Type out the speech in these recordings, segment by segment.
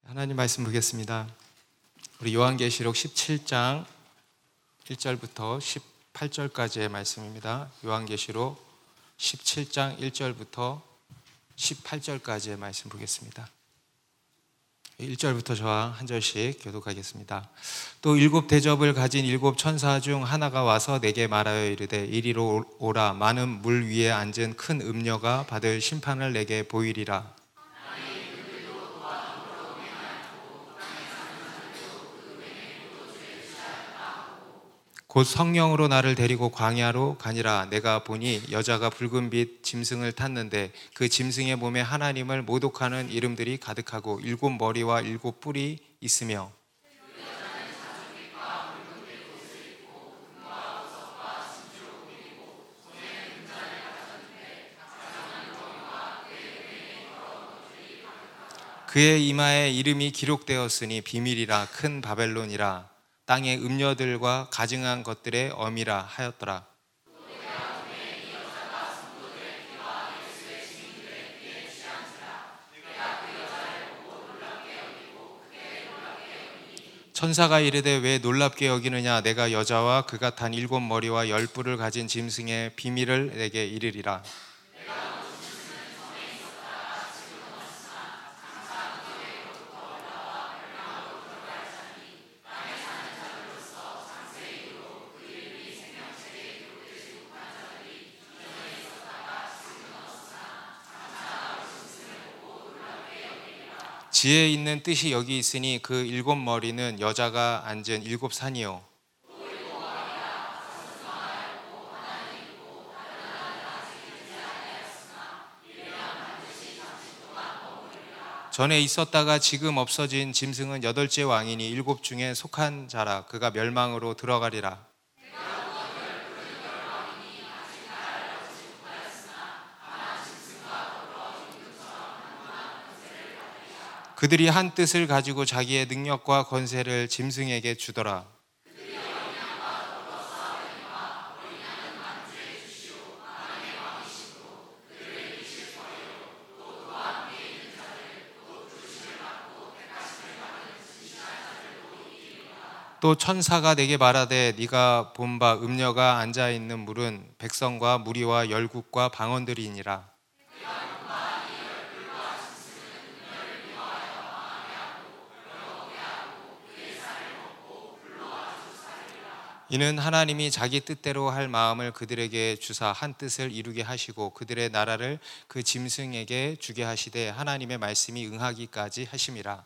하나님 말씀 보겠습니다. 우리 요한계시록 17장 1절부터 18절까지의 말씀입니다. 요한계시록 17장 1절부터 18절까지의 말씀 보겠습니다. 1절부터 저와 한 절씩 교독하겠습니다. 또 일곱 대접을 가진 일곱 천사 중 하나가 와서 내게 말하여 이르되 이리로 오라. 많은 물 위에 앉은 큰 음녀가 받을 심판을 내게 보이리라. 곧 성령으로 나를 데리고 광야로 가니라. 내가 보니 여자가 붉은 빛 짐승을 탔는데 그 짐승의 몸에 하나님을 모독하는 이름들이 가득하고 일곱 머리와 일곱 뿔이 있으며 그의 이마에 이름이 기록되었으니 비밀이라 큰 바벨론이라 땅의 음녀들과 가증한 것들의 어미라 하였더라. 천사가 이르되 왜 놀랍게 여기느냐. 내가 여자와 그가 탄 일곱 머리와 열 뿔을 가진 짐승의 비밀을 내게 이르리라. 지혜 있는 뜻이 여기 있으니 그 일곱 머리는 여자가 앉은 일곱 산이요 전에 있었다가 지금 없어진 짐승은 여덟째 왕이니 일곱 중에 속한 자라. 그가 멸망으로 들어가리라. 그들이 한 뜻을 가지고 자기의 능력과 권세를 짐승에게 주더라. 또 천사가 내게 말하되 네가 본 바 음녀가 앉아있는 물은 백성과 무리와 열국과 방언들이니라. 이는 하나님이 자기 뜻대로 할 마음을 그들에게 주사 한 뜻을 이루게 하시고 그들의 나라를 그 짐승에게 주게 하시되 하나님의 말씀이 응하기까지 하심이라.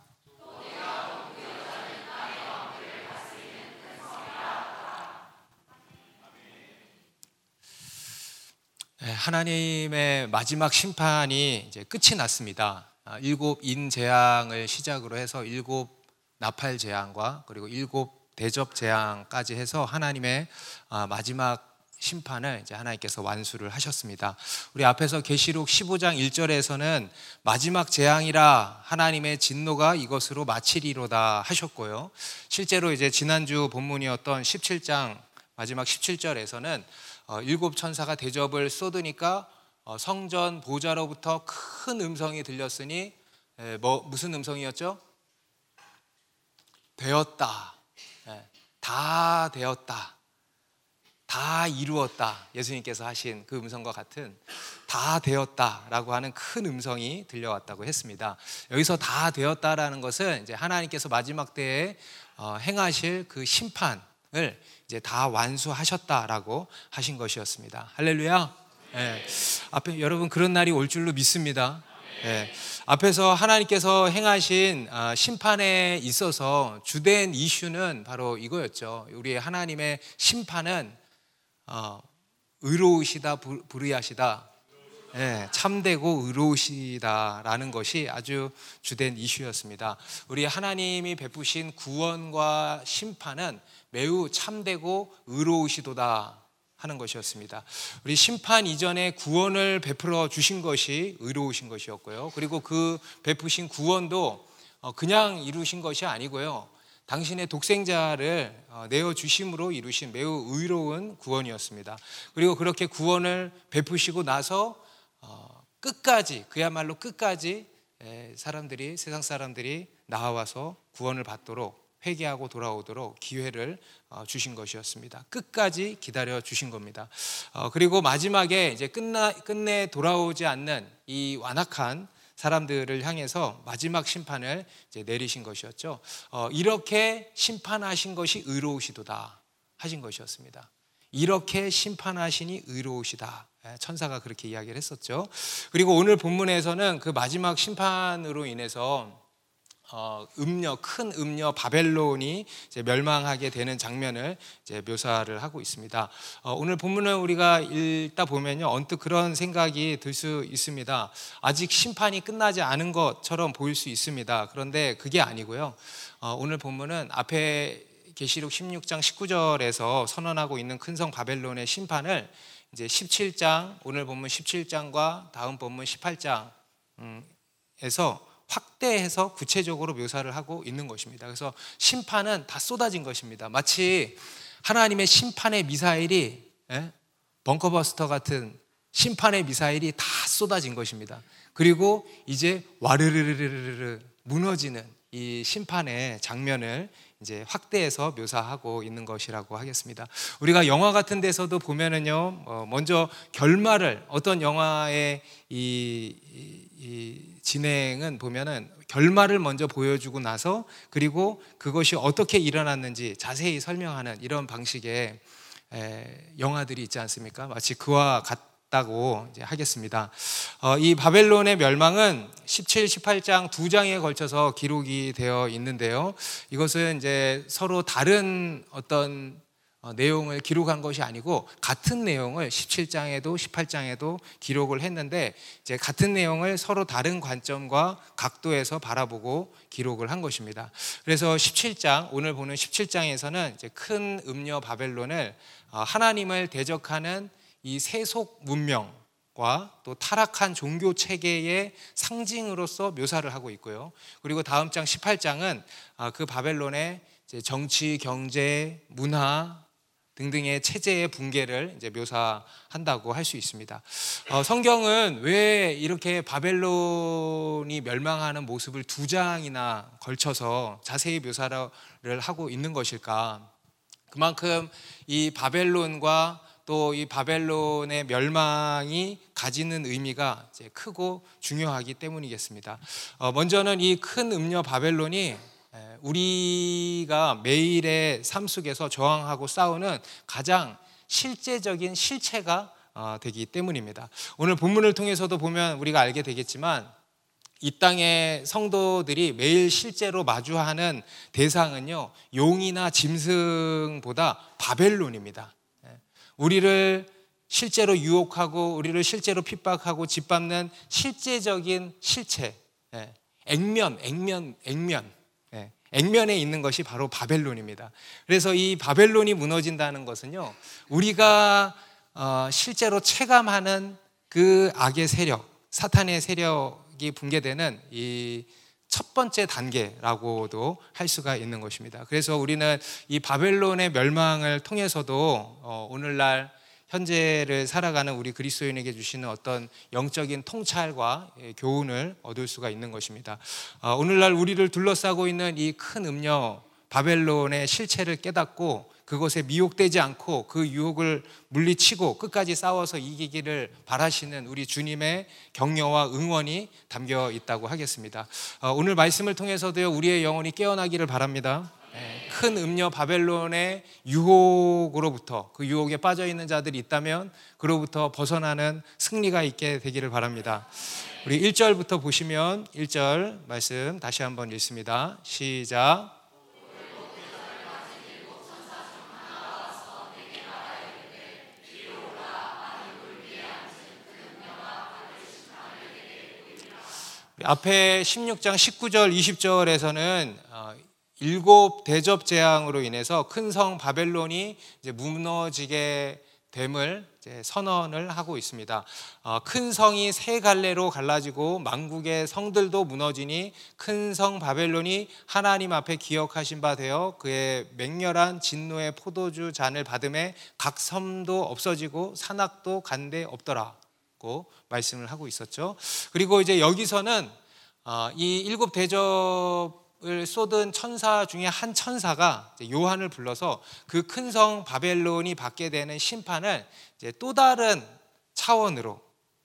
하나님의 마지막 심판이 이제 끝이 났습니다. 일곱 인재앙을 시작으로 해서 일곱 나팔 재앙과 그리고 일곱 대접 재앙까지 해서 하나님의 마지막 심판을 이제 하나님께서 완수를 하셨습니다. 우리 앞에서 계시록 15장 1절에서는 마지막 재앙이라 하나님의 진노가 이것으로 마치리로다 하셨고요. 실제로 이제 지난주 본문이었던 17장 마지막 17절에서는 일곱 천사가 대접을 쏟으니까 성전 보좌로부터 큰 음성이 들렸으니 무슨 음성이었죠? 되었다. 다 되었다. 다 이루었다. 예수님께서 하신 그 음성과 같은 다 되었다라고 하는 큰 음성이 들려왔다고 했습니다. 여기서 다 되었다라는 것은 이제 하나님께서 마지막 때에 행하실 그 심판을 이제 다 완수하셨다라고 하신 것이었습니다. 할렐루야. 네. 앞에 여러분 그런 날이 올 줄로 믿습니다. 네. 앞에서 하나님께서 행하신 심판에 있어서 주된 이슈는 바로 이거였죠. 우리 하나님의 심판은 의로우시다 불의하시다, 네, 참되고 의로우시다라는 것이 아주 주된 이슈였습니다. 우리 하나님이 베푸신 구원과 심판은 매우 참되고 의로우시도다 하는 것이었습니다. 우리 심판 이전에 구원을 베풀어 주신 것이 의로우신 것이었고요. 그리고 그 베푸신 구원도 그냥 이루신 것이 아니고요. 당신의 독생자를 내어주심으로 이루신 매우 의로운 구원이었습니다. 그리고 그렇게 구원을 베푸시고 나서 끝까지, 그야말로 끝까지 사람들이, 세상 사람들이 나와서 구원을 받도록, 회개하고 돌아오도록 기회를 주신 것이었습니다. 끝까지 기다려 주신 겁니다. 그리고 마지막에 이제 끝내 돌아오지 않는 이 완악한 사람들을 향해서 마지막 심판을 이제 내리신 것이었죠. 이렇게 심판하신 것이 의로우시도다 하신 것이었습니다. 이렇게 심판하시니 의로우시다. 천사가 그렇게 이야기를 했었죠. 그리고 오늘 본문에서는 그 마지막 심판으로 인해서 큰 음녀 바벨론이 이제 멸망하게 되는 장면을 이제 묘사를 하고 있습니다. 오늘 본문을 우리가 읽다 보면요, 언뜻 그런 생각이 들 수 있습니다. 아직 심판이 끝나지 않은 것처럼 보일 수 있습니다. 그런데 그게 아니고요. 오늘 본문은 앞에 계시록 16장 19절에서 선언하고 있는 큰 성 바벨론의 심판을 이제 17장, 오늘 본문 17장과 다음 본문 18장에서 확대해서 구체적으로 묘사를 하고 있는 것입니다. 그래서 심판은 다 쏟아진 것입니다. 마치 하나님의 심판의 미사일이, 벙커버스터 같은 심판의 미사일이 다 쏟아진 것입니다. 그리고 이제 와르르르르르 무너지는 이 심판의 장면을 이제 확대해서 묘사하고 있는 것이라고 하겠습니다. 우리가 영화 같은 데서도 보면은요, 먼저 결말을, 어떤 영화의 이 진행은 보면은 결말을 먼저 보여주고 나서 그리고 그것이 어떻게 일어났는지 자세히 설명하는 이런 방식의 영화들이 있지 않습니까? 마치 그와 같다고 이제 하겠습니다. 이 바벨론의 멸망은 17, 18장 두 장에 걸쳐서 기록이 되어 있는데요. 이것은 이제 서로 다른 어떤 내용을 기록한 것이 아니고 같은 내용을 17장에도 18장에도 기록을 했는데 이제 같은 내용을 서로 다른 관점과 각도에서 바라보고 기록을 한 것입니다. 그래서 17장, 오늘 보는 17장에서는 이제 큰 음녀 바벨론을 하나님을 대적하는 이 세속 문명과 또 타락한 종교 체계의 상징으로서 묘사를 하고 있고요. 그리고 다음 장 18장은 그 바벨론의 이제 정치, 경제, 문화 등등의 체제의 붕괴를 이제 묘사한다고 할 수 있습니다. 성경은 왜 이렇게 바벨론이 멸망하는 모습을 두 장이나 걸쳐서 자세히 묘사를 하고 있는 것일까? 그만큼 이 바벨론과 또 이 바벨론의 멸망이 가지는 의미가 이제 크고 중요하기 때문이겠습니다. 먼저는 이 큰 음녀 바벨론이 우리가 매일의 삶 속에서 저항하고 싸우는 가장 실제적인 실체가 되기 때문입니다. 오늘 본문을 통해서도 보면 우리가 알게 되겠지만 이 땅의 성도들이 매일 실제로 마주하는 대상은요, 용이나 짐승보다 바벨론입니다. 우리를 실제로 유혹하고 우리를 실제로 핍박하고 짓밟는 실제적인 실체, 액면에 있는 것이 바로 바벨론입니다. 그래서 이 바벨론이 무너진다는 것은요, 우리가 실제로 체감하는 그 악의 세력, 사탄의 세력이 붕괴되는 이 첫 번째 단계라고도 할 수가 있는 것입니다. 그래서 우리는 이 바벨론의 멸망을 통해서도 오늘날 현재를 살아가는 우리 그리스도인에게 주시는 어떤 영적인 통찰과 교훈을 얻을 수가 있는 것입니다. 오늘날 우리를 둘러싸고 있는 이 큰 음녀 바벨론의 실체를 깨닫고 그것에 미혹되지 않고 그 유혹을 물리치고 끝까지 싸워서 이기기를 바라시는 우리 주님의 격려와 응원이 담겨 있다고 하겠습니다. 오늘 말씀을 통해서도요, 우리의 영혼이 깨어나기를 바랍니다. 큰 음녀 바벨론의 유혹으로부터, 그 유혹에 빠져 있는 자들이 있다면 그로부터 벗어나는 승리가 있게 되기를 바랍니다. 우리 1절부터 보시면 1절 말씀 다시 한번 읽습니다. 시작. 앞에 16장 19절 20절에서는 일곱 대접 재앙으로 인해서 큰 성 바벨론이 이제 무너지게 됨을 이제 선언을 하고 있습니다. 큰 성이 세 갈래로 갈라지고 만국의 성들도 무너지니 큰 성 바벨론이 하나님 앞에 기억하신 바 되어 그의 맹렬한 진노의 포도주 잔을 받음에 각 섬도 없어지고 산악도 간데 없더라고 말씀을 하고 있었죠. 그리고 이제 여기서는 이 일곱 대접을 쏟은 천사 중에 한 천사가 요한을 불러서 그 큰 성 바벨론이 받게 되는 심판을 이제 또 다른 차원으로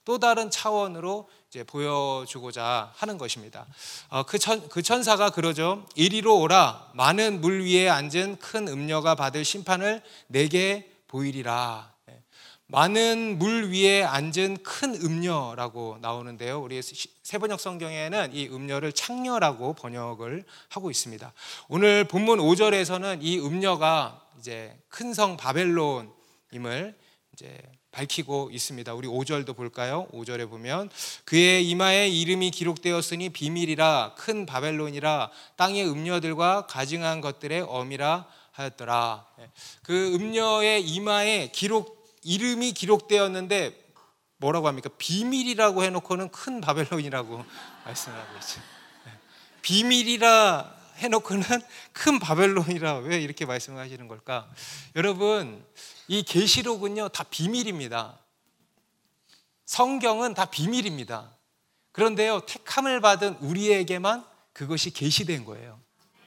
이제 보여주고자 하는 것입니다. 그 천사가 그러죠. 이리로 오라. 많은 물 위에 앉은 큰 음녀가 받을 심판을 내게 보이리라. 많은 물 위에 앉은 큰 음녀라고 나오는데요. 우리 세번역 성경에는 이 음녀를 창녀라고 번역을 하고 있습니다. 오늘 본문 5절에서는 이 음녀가 이제 큰 성 바벨론임을 이제 밝히고 있습니다. 우리 5절도 볼까요? 5절에 보면 그의 이마에 이름이 기록되었으니 비밀이라 큰 바벨론이라 땅의 음녀들과 가증한 것들의 엄이라 하였더라. 그 음녀의 이마에 이름이 기록되었는데 뭐라고 합니까? 비밀이라고 해놓고는 큰 바벨론이라고 말씀하고 있어요. 비밀이라 해놓고는 큰 바벨론이라 왜 이렇게 말씀하시는 걸까? 여러분, 이 계시록은요 다 비밀입니다. 성경은 다 비밀입니다. 그런데요 택함을 받은 우리에게만 그것이 계시된 거예요.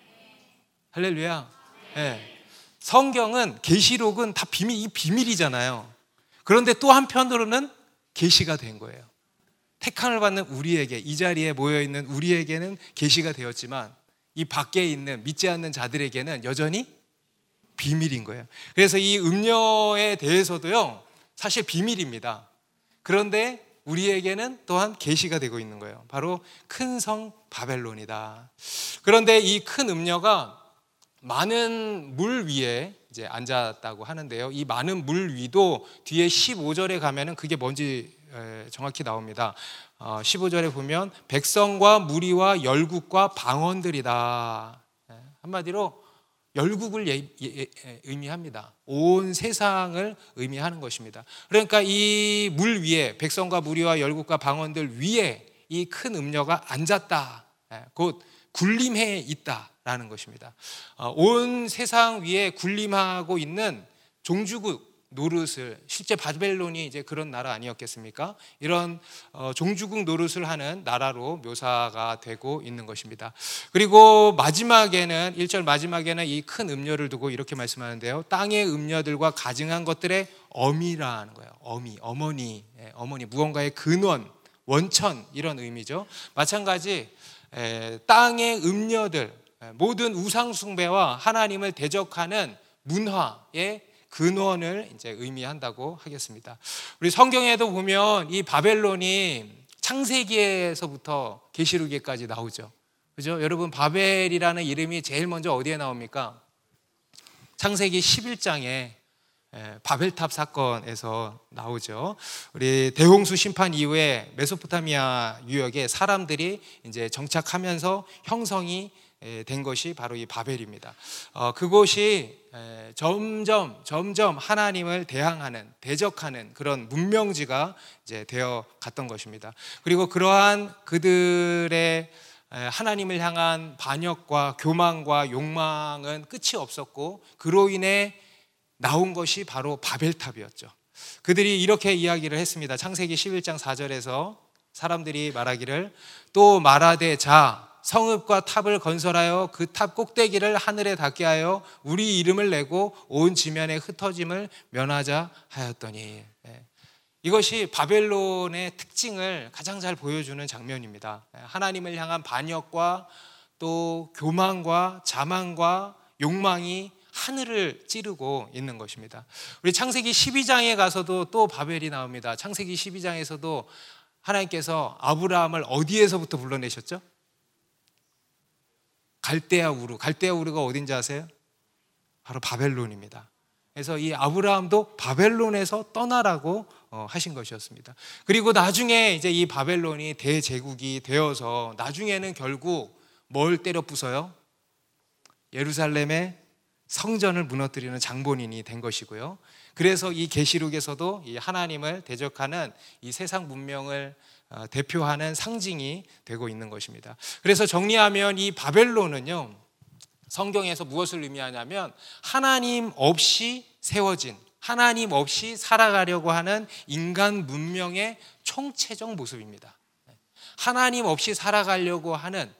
할렐루야. 네. 성경은 계시록은 다 이 비밀이잖아요. 그런데 또 한편으로는 계시가 된 거예요. 택함을 받는 우리에게, 이 자리에 모여 있는 우리에게는 계시가 되었지만 이 밖에 있는 믿지 않는 자들에게는 여전히 비밀인 거예요. 그래서 이 음녀에 대해서도요 사실 비밀입니다. 그런데 우리에게는 또한 계시가 되고 있는 거예요. 바로 큰 성 바벨론이다. 그런데 이 큰 음녀가 많은 물 위에 이제 앉았다고 하는데요. 이 많은 물 위도 뒤에 15절에 가면은 그게 뭔지 정확히 나옵니다. 15절에 보면 백성과 무리와 열국과 방언들이다. 한마디로 열국을 의미합니다. 온 세상을 의미하는 것입니다. 그러니까 이 물 위에 백성과 무리와 열국과 방언들 위에 이 큰 음녀가 앉았다. 곧 군림해 있다라는 것입니다. 온 세상 위에 군림하고 있는 종주국 노릇을, 실제 바벨론이 이제 그런 나라 아니었겠습니까? 이런 종주국 노릇을 하는 나라로 묘사가 되고 있는 것입니다. 그리고 마지막에는 1절 마지막에는 이 큰 음녀를 두고 이렇게 말씀하는데요. 땅의 음녀들과 가증한 것들의 어미라는 거예요. 어머니, 무언가의 근원, 원천 이런 의미죠. 마찬가지 땅의 음녀들, 모든 우상 숭배와 하나님을 대적하는 문화의 근원을 이제 의미한다고 하겠습니다. 우리 성경에도 보면 이 바벨론이 창세기에서부터 계시록에까지 나오죠. 그죠? 여러분, 바벨이라는 이름이 제일 먼저 어디에 나옵니까? 창세기 11장에 바벨탑 사건에서 나오죠. 우리 대홍수 심판 이후에 메소포타미아 유역에 사람들이 이제 정착하면서 형성이 된 것이 바로 이 바벨입니다. 그곳이 점점 하나님을 대적하는 그런 문명지가 이제 되어 갔던 것입니다. 그리고 그러한 그들의 하나님을 향한 반역과 교만과 욕망은 끝이 없었고 그로 인해 나온 것이 바로 바벨탑이었죠. 그들이 이렇게 이야기를 했습니다. 창세기 11장 4절에서 사람들이 말하기를 또 말하되 자 성읍과 탑을 건설하여 그 탑 꼭대기를 하늘에 닿게 하여 우리 이름을 내고 온 지면에 흩어짐을 면하자 하였더니, 이것이 바벨론의 특징을 가장 잘 보여주는 장면입니다. 하나님을 향한 반역과 또 교만과 자만과 욕망이 하늘을 찌르고 있는 것입니다. 우리 창세기 12장에 가서도 또 바벨이 나옵니다. 창세기 12장에서도 하나님께서 아브라함을 어디에서부터 불러내셨죠? 갈대아 우르가 어딘지 아세요? 바로 바벨론입니다. 그래서 이 아브라함도 바벨론에서 떠나라고 하신 것이었습니다. 그리고 나중에 이제 이 바벨론이 대제국이 되어서 나중에는 결국 뭘 때려 부숴요? 예루살렘의 성전을 무너뜨리는 장본인이 된 것이고요. 그래서 이 계시록에서도 이 하나님을 대적하는 이 세상 문명을 대표하는 상징이 되고 있는 것입니다. 그래서 정리하면 이 바벨론은요, 성경에서 무엇을 의미하냐면 하나님 없이 세워진, 하나님 없이 살아가려고 하는 인간 문명의 총체적 모습입니다. 하나님 없이 살아가려고 하는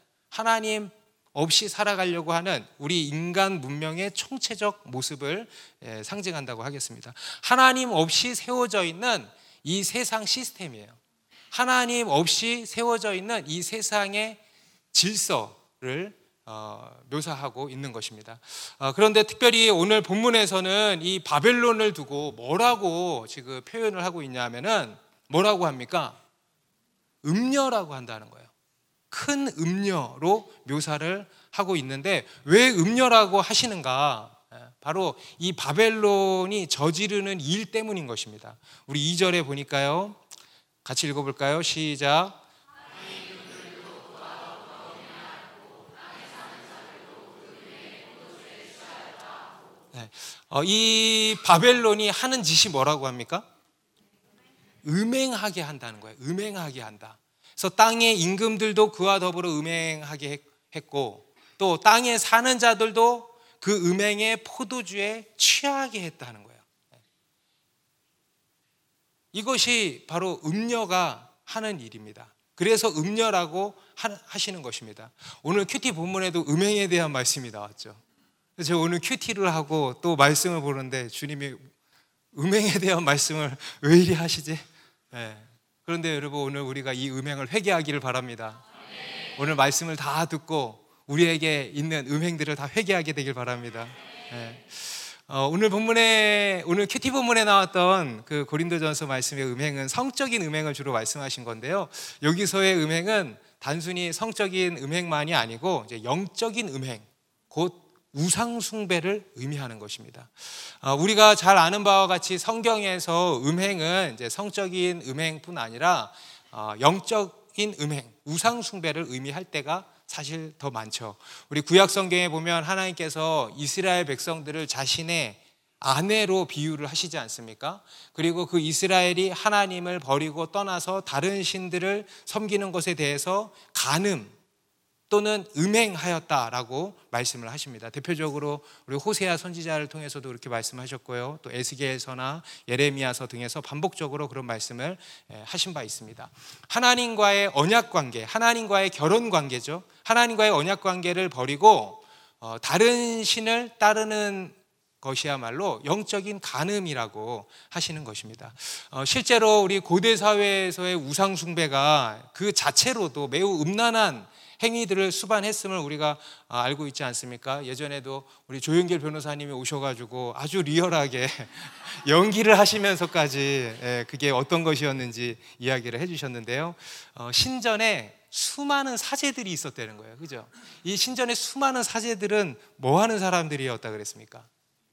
우리 인간 문명의 총체적 모습을 상징한다고 하겠습니다. 하나님 없이 세워져 있는 이 세상 시스템이에요. 하나님 없이 세워져 있는 이 세상의 질서를 묘사하고 있는 것입니다. 그런데 특별히 오늘 본문에서는 이 바벨론을 두고 뭐라고 지금 표현을 하고 있냐면은 뭐라고 합니까? 음녀라고 한다는 거예요. 큰 음녀로 묘사를 하고 있는데 왜 음녀라고 하시는가? 바로 이 바벨론이 저지르는 일 때문인 것입니다. 우리 2절에 보니까요. 같이 읽어볼까요? 시작. 이 바벨론이 하는 짓이 뭐라고 합니까? 음행하게 한다는 거예요. 음행하게 한다. 그래서 땅의 임금들도 그와 더불어 음행하게 했고 또 땅에 사는 자들도 그 음행의 포도주에 취하게 했다는 거예요. 이것이 바로 음녀가 하는 일입니다. 그래서 음녀라고 하시는 것입니다. 오늘 큐티 본문에도 음행에 대한 말씀이 나왔죠. 제가 오늘 큐티를 하고 또 말씀을 보는데 주님이 음행에 대한 말씀을 왜 이리 하시지? 그런데 여러분 오늘 우리가 이 음행을 회개하기를 바랍니다. 오늘 말씀을 다 듣고 우리에게 있는 음행들을 다 회개하게 되길 바랍니다. 오늘 큐티 본문에 나왔던 그 고린도전서 말씀의 음행은 성적인 음행을 주로 말씀하신 건데요. 여기서의 음행은 단순히 성적인 음행만이 아니고 이제 영적인 음행, 곧 우상 숭배를 의미하는 것입니다. 우리가 잘 아는 바와 같이 성경에서 음행은 이제 성적인 음행뿐 아니라 영적인 음행, 우상 숭배를 의미할 때가 사실 더 많죠. 우리 구약 성경에 보면 하나님께서 이스라엘 백성들을 자신의 아내로 비유를 하시지 않습니까? 그리고 그 이스라엘이 하나님을 버리고 떠나서 다른 신들을 섬기는 것에 대해서 간음 또는 음행하였다라고 말씀을 하십니다. 대표적으로 우리 호세아 선지자를 통해서도 그렇게 말씀하셨고요. 또 에스겔서나 예레미야서 등에서 반복적으로 그런 말씀을 하신 바 있습니다. 하나님과의 언약 관계, 하나님과의 결혼 관계죠. 하나님과의 언약 관계를 버리고 다른 신을 따르는 것이야말로 영적인 간음이라고 하시는 것입니다. 실제로 우리 고대 사회에서의 우상 숭배가 그 자체로도 매우 음란한 행위들을 수반했음을 우리가 알고 있지 않습니까? 예전에도 우리 조영길 변호사님이 오셔가지고 아주 리얼하게 연기를 하시면서까지 그게 어떤 것이었는지 이야기를 해주셨는데요. 신전에 수많은 사제들이 있었다는 거예요. 그죠? 이 신전에 수많은 사제들은 뭐 하는 사람들이었다 그랬습니까?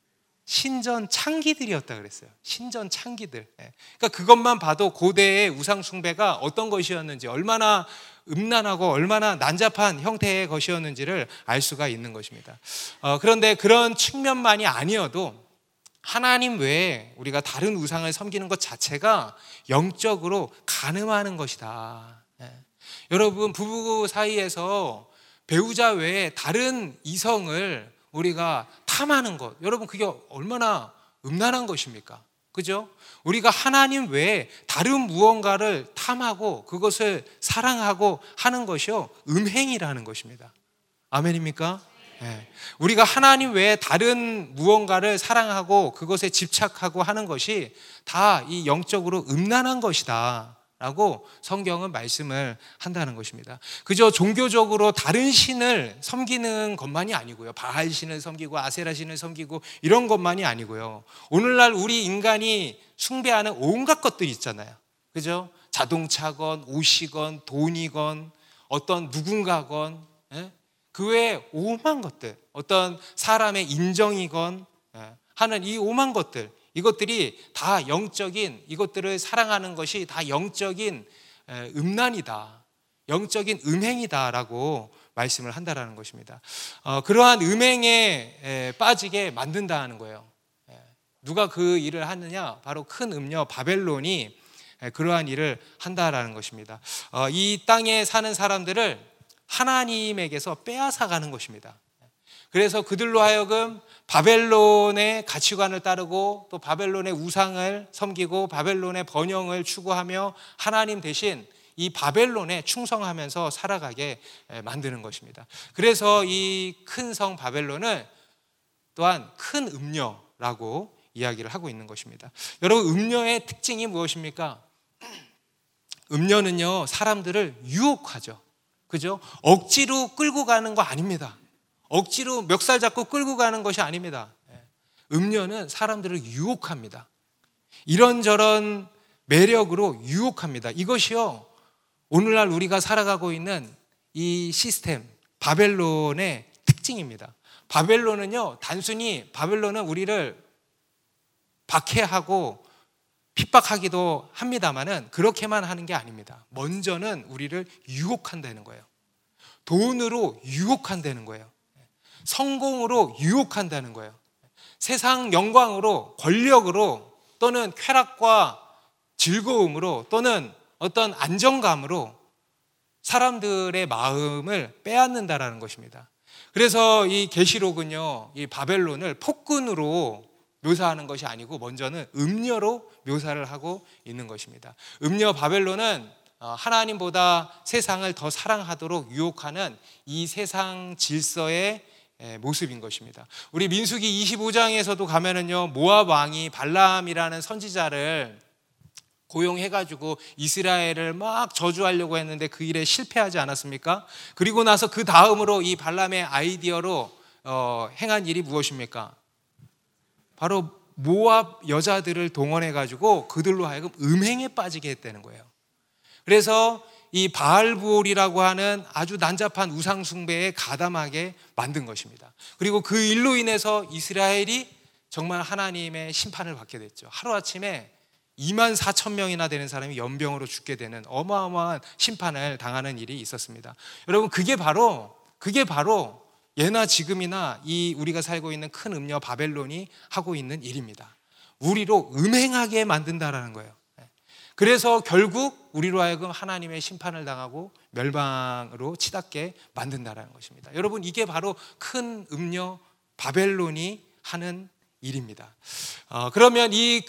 신전 창기들이었다 그랬어요. 신전 창기들. 그러니까 그것만 봐도 고대의 우상 숭배가 어떤 것이었는지, 얼마나 음란하고 얼마나 난잡한 형태의 것이었는지를 알 수가 있는 것입니다. 그런데 그런 측면만이 아니어도 하나님 외에 우리가 다른 우상을 섬기는 것 자체가 영적으로 간음하는 것이다. 여러분, 부부 사이에서 배우자 외에 다른 이성을 우리가 탐하는 것, 여러분 그게 얼마나 음란한 것입니까? 그죠? 우리가 하나님 외에 다른 무언가를 탐하고 그것을 사랑하고 하는 것이요, 음행이라는 것입니다. 아멘입니까? 네. 우리가 하나님 외에 다른 무언가를 사랑하고 그것에 집착하고 하는 것이 다 이 영적으로 음란한 것이다 라고 성경은 말씀을 한다는 것입니다. 그저 종교적으로 다른 신을 섬기는 것만이 아니고요, 바알 신을 섬기고 아세라 신을 섬기고 이런 것만이 아니고요, 오늘날 우리 인간이 숭배하는 온갖 것들이 있잖아요. 그죠? 자동차건 옷이건 돈이건 어떤 누군가건, 그 외에 오만 것들, 어떤 사람의 인정이건 하는 이 오만 것들, 이것들이 다 영적인, 이것들을 사랑하는 것이 다 영적인 음란이다, 영적인 음행이다라고 말씀을 한다라는 것입니다. 그러한 음행에 빠지게 만든다는 거예요. 누가 그 일을 하느냐? 바로 큰 음녀 바벨론이 그러한 일을 한다라는 것입니다. 이 땅에 사는 사람들을 하나님에게서 빼앗아가는 것입니다. 그래서 그들로 하여금 바벨론의 가치관을 따르고 또 바벨론의 우상을 섬기고 바벨론의 번영을 추구하며 하나님 대신 이 바벨론에 충성하면서 살아가게 만드는 것입니다. 그래서 이 큰 성 바벨론을 또한 큰 음녀라고 이야기를 하고 있는 것입니다. 여러분, 음녀의 특징이 무엇입니까? 음녀는요, 사람들을 유혹하죠. 그죠? 억지로 끌고 가는 거 아닙니다. 억지로 멱살 잡고 끌고 가는 것이 아닙니다. 음녀는 사람들을 유혹합니다. 이런저런 매력으로 유혹합니다. 이것이요, 오늘날 우리가 살아가고 있는 이 시스템, 바벨론의 특징입니다. 바벨론은요, 단순히 바벨론은 우리를 박해하고 핍박하기도 합니다만은 그렇게만 하는 게 아닙니다. 먼저는 우리를 유혹한다는 거예요. 돈으로 유혹한다는 거예요. 성공으로 유혹한다는 거예요. 세상 영광으로, 권력으로, 또는 쾌락과 즐거움으로, 또는 어떤 안정감으로 사람들의 마음을 빼앗는다라는 것입니다. 그래서 이 계시록은요, 이 바벨론을 폭군으로 묘사하는 것이 아니고 먼저는 음녀로 묘사를 하고 있는 것입니다. 음녀 바벨론은 하나님보다 세상을 더 사랑하도록 유혹하는 이 세상 질서의 모습인 것입니다. 우리 민수기 25장에서도 가면은요, 모압 왕이 발람이라는 선지자를 고용해가지고 이스라엘을 막 저주하려고 했는데 그 일에 실패하지 않았습니까? 그리고 나서 그 다음으로 이 발람의 아이디어로 행한 일이 무엇입니까? 바로 모압 여자들을 동원해가지고 그들로 하여금 음행에 빠지게 했다는 거예요. 그래서 이 바알부올이라고 하는 아주 난잡한 우상 숭배에 가담하게 만든 것입니다. 그리고 그 일로 인해서 이스라엘이 정말 하나님의 심판을 받게 됐죠. 하루아침에 24,000명이나 되는 사람이 연병으로 죽게 되는 어마어마한 심판을 당하는 일이 있었습니다. 여러분, 그게 바로 예나 지금이나 이 우리가 살고 있는 큰 음녀 바벨론이 하고 있는 일입니다. 우리로 음행하게 만든다라는 거예요. 그래서 결국 우리로 하여금 하나님의 심판을 당하고 멸망으로 치닫게 만든다라는 것입니다. 여러분, 이게 바로 큰 음녀 바벨론이 하는 일입니다. 그러면 이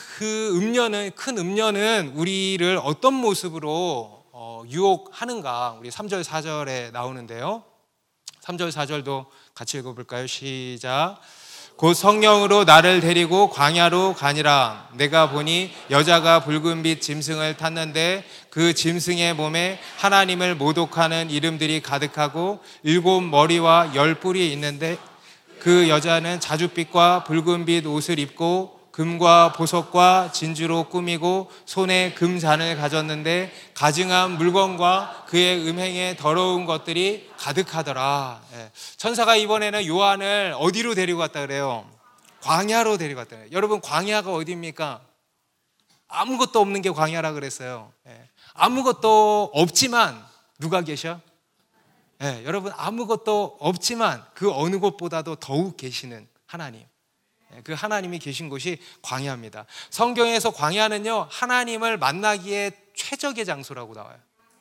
큰 음녀는 우리를 어떤 모습으로 유혹하는가? 우리 3절 4절에 나오는데요. 3절 4절도 같이 읽어볼까요? 시작. 곧 성령으로 나를 데리고 광야로 가니라. 내가 보니 여자가 붉은빛 짐승을 탔는데 그 짐승의 몸에 하나님을 모독하는 이름들이 가득하고 7 머리와 10 뿔이 있는데 그 여자는 자줏빛과 붉은빛 옷을 입고 금과 보석과 진주로 꾸미고 손에 금잔을 가졌는데 가증한 물건과 그의 음행에 더러운 것들이 가득하더라. 천사가 이번에는 요한을 어디로 데리고 갔다 그래요? 광야로 데리고 갔다 그래요. 여러분, 광야가 어디입니까? 아무것도 없는 게 광야라 그랬어요. 아무것도 없지만 누가 계셔? 여러분, 아무것도 없지만 그 어느 곳보다도 더욱 계시는 하나님, 그 하나님이 계신 곳이 광야입니다. 성경에서 광야는요, 하나님을 만나기에 최적의 장소라고 나와요.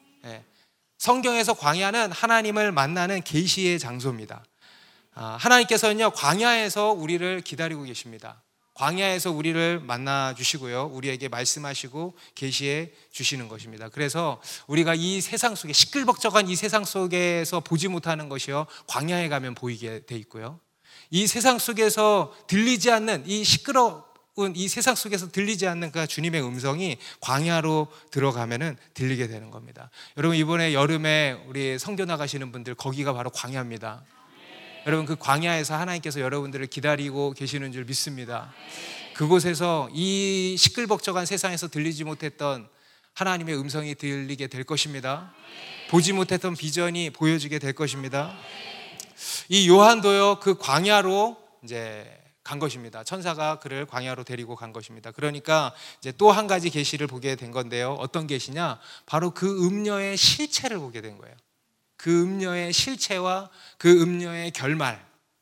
성경에서 광야는 하나님을 만나는 계시의 장소입니다. 하나님께서는요, 광야에서 우리를 기다리고 계십니다. 광야에서 우리를 만나 주시고요, 우리에게 말씀하시고 계시해 주시는 것입니다. 그래서 우리가 이 세상 속에, 시끌벅적한 이 세상 속에서 보지 못하는 것이요, 광야에 가면 보이게 돼 있고요, 이 세상 속에서 들리지 않는, 이 시끄러운 이 세상 속에서 들리지 않는 그 주님의 음성이 광야로 들어가면은 들리게 되는 겁니다. 여러분, 이번에 여름에 우리 선교 나가시는 분들, 거기가 바로 광야입니다. 여러분, 그 광야에서 하나님께서 여러분들을 기다리고 계시는 줄 믿습니다. 그곳에서 이 시끌벅적한 세상에서 들리지 못했던 하나님의 음성이 들리게 될 것입니다. 보지 못했던 비전이 보여지게 될 것입니다. 이 요한도요, 그 광야로 이제 간 것입니다. 천사가 그를 광야로 데리고 간 것입니다. 그러니까 이제 또 한 가지 계시를 보게 된 건데요. 어떤 계시냐? 바로 그 음녀의 실체를 보게 된 거예요. 그 음녀의 실체와 그 음녀의 결말이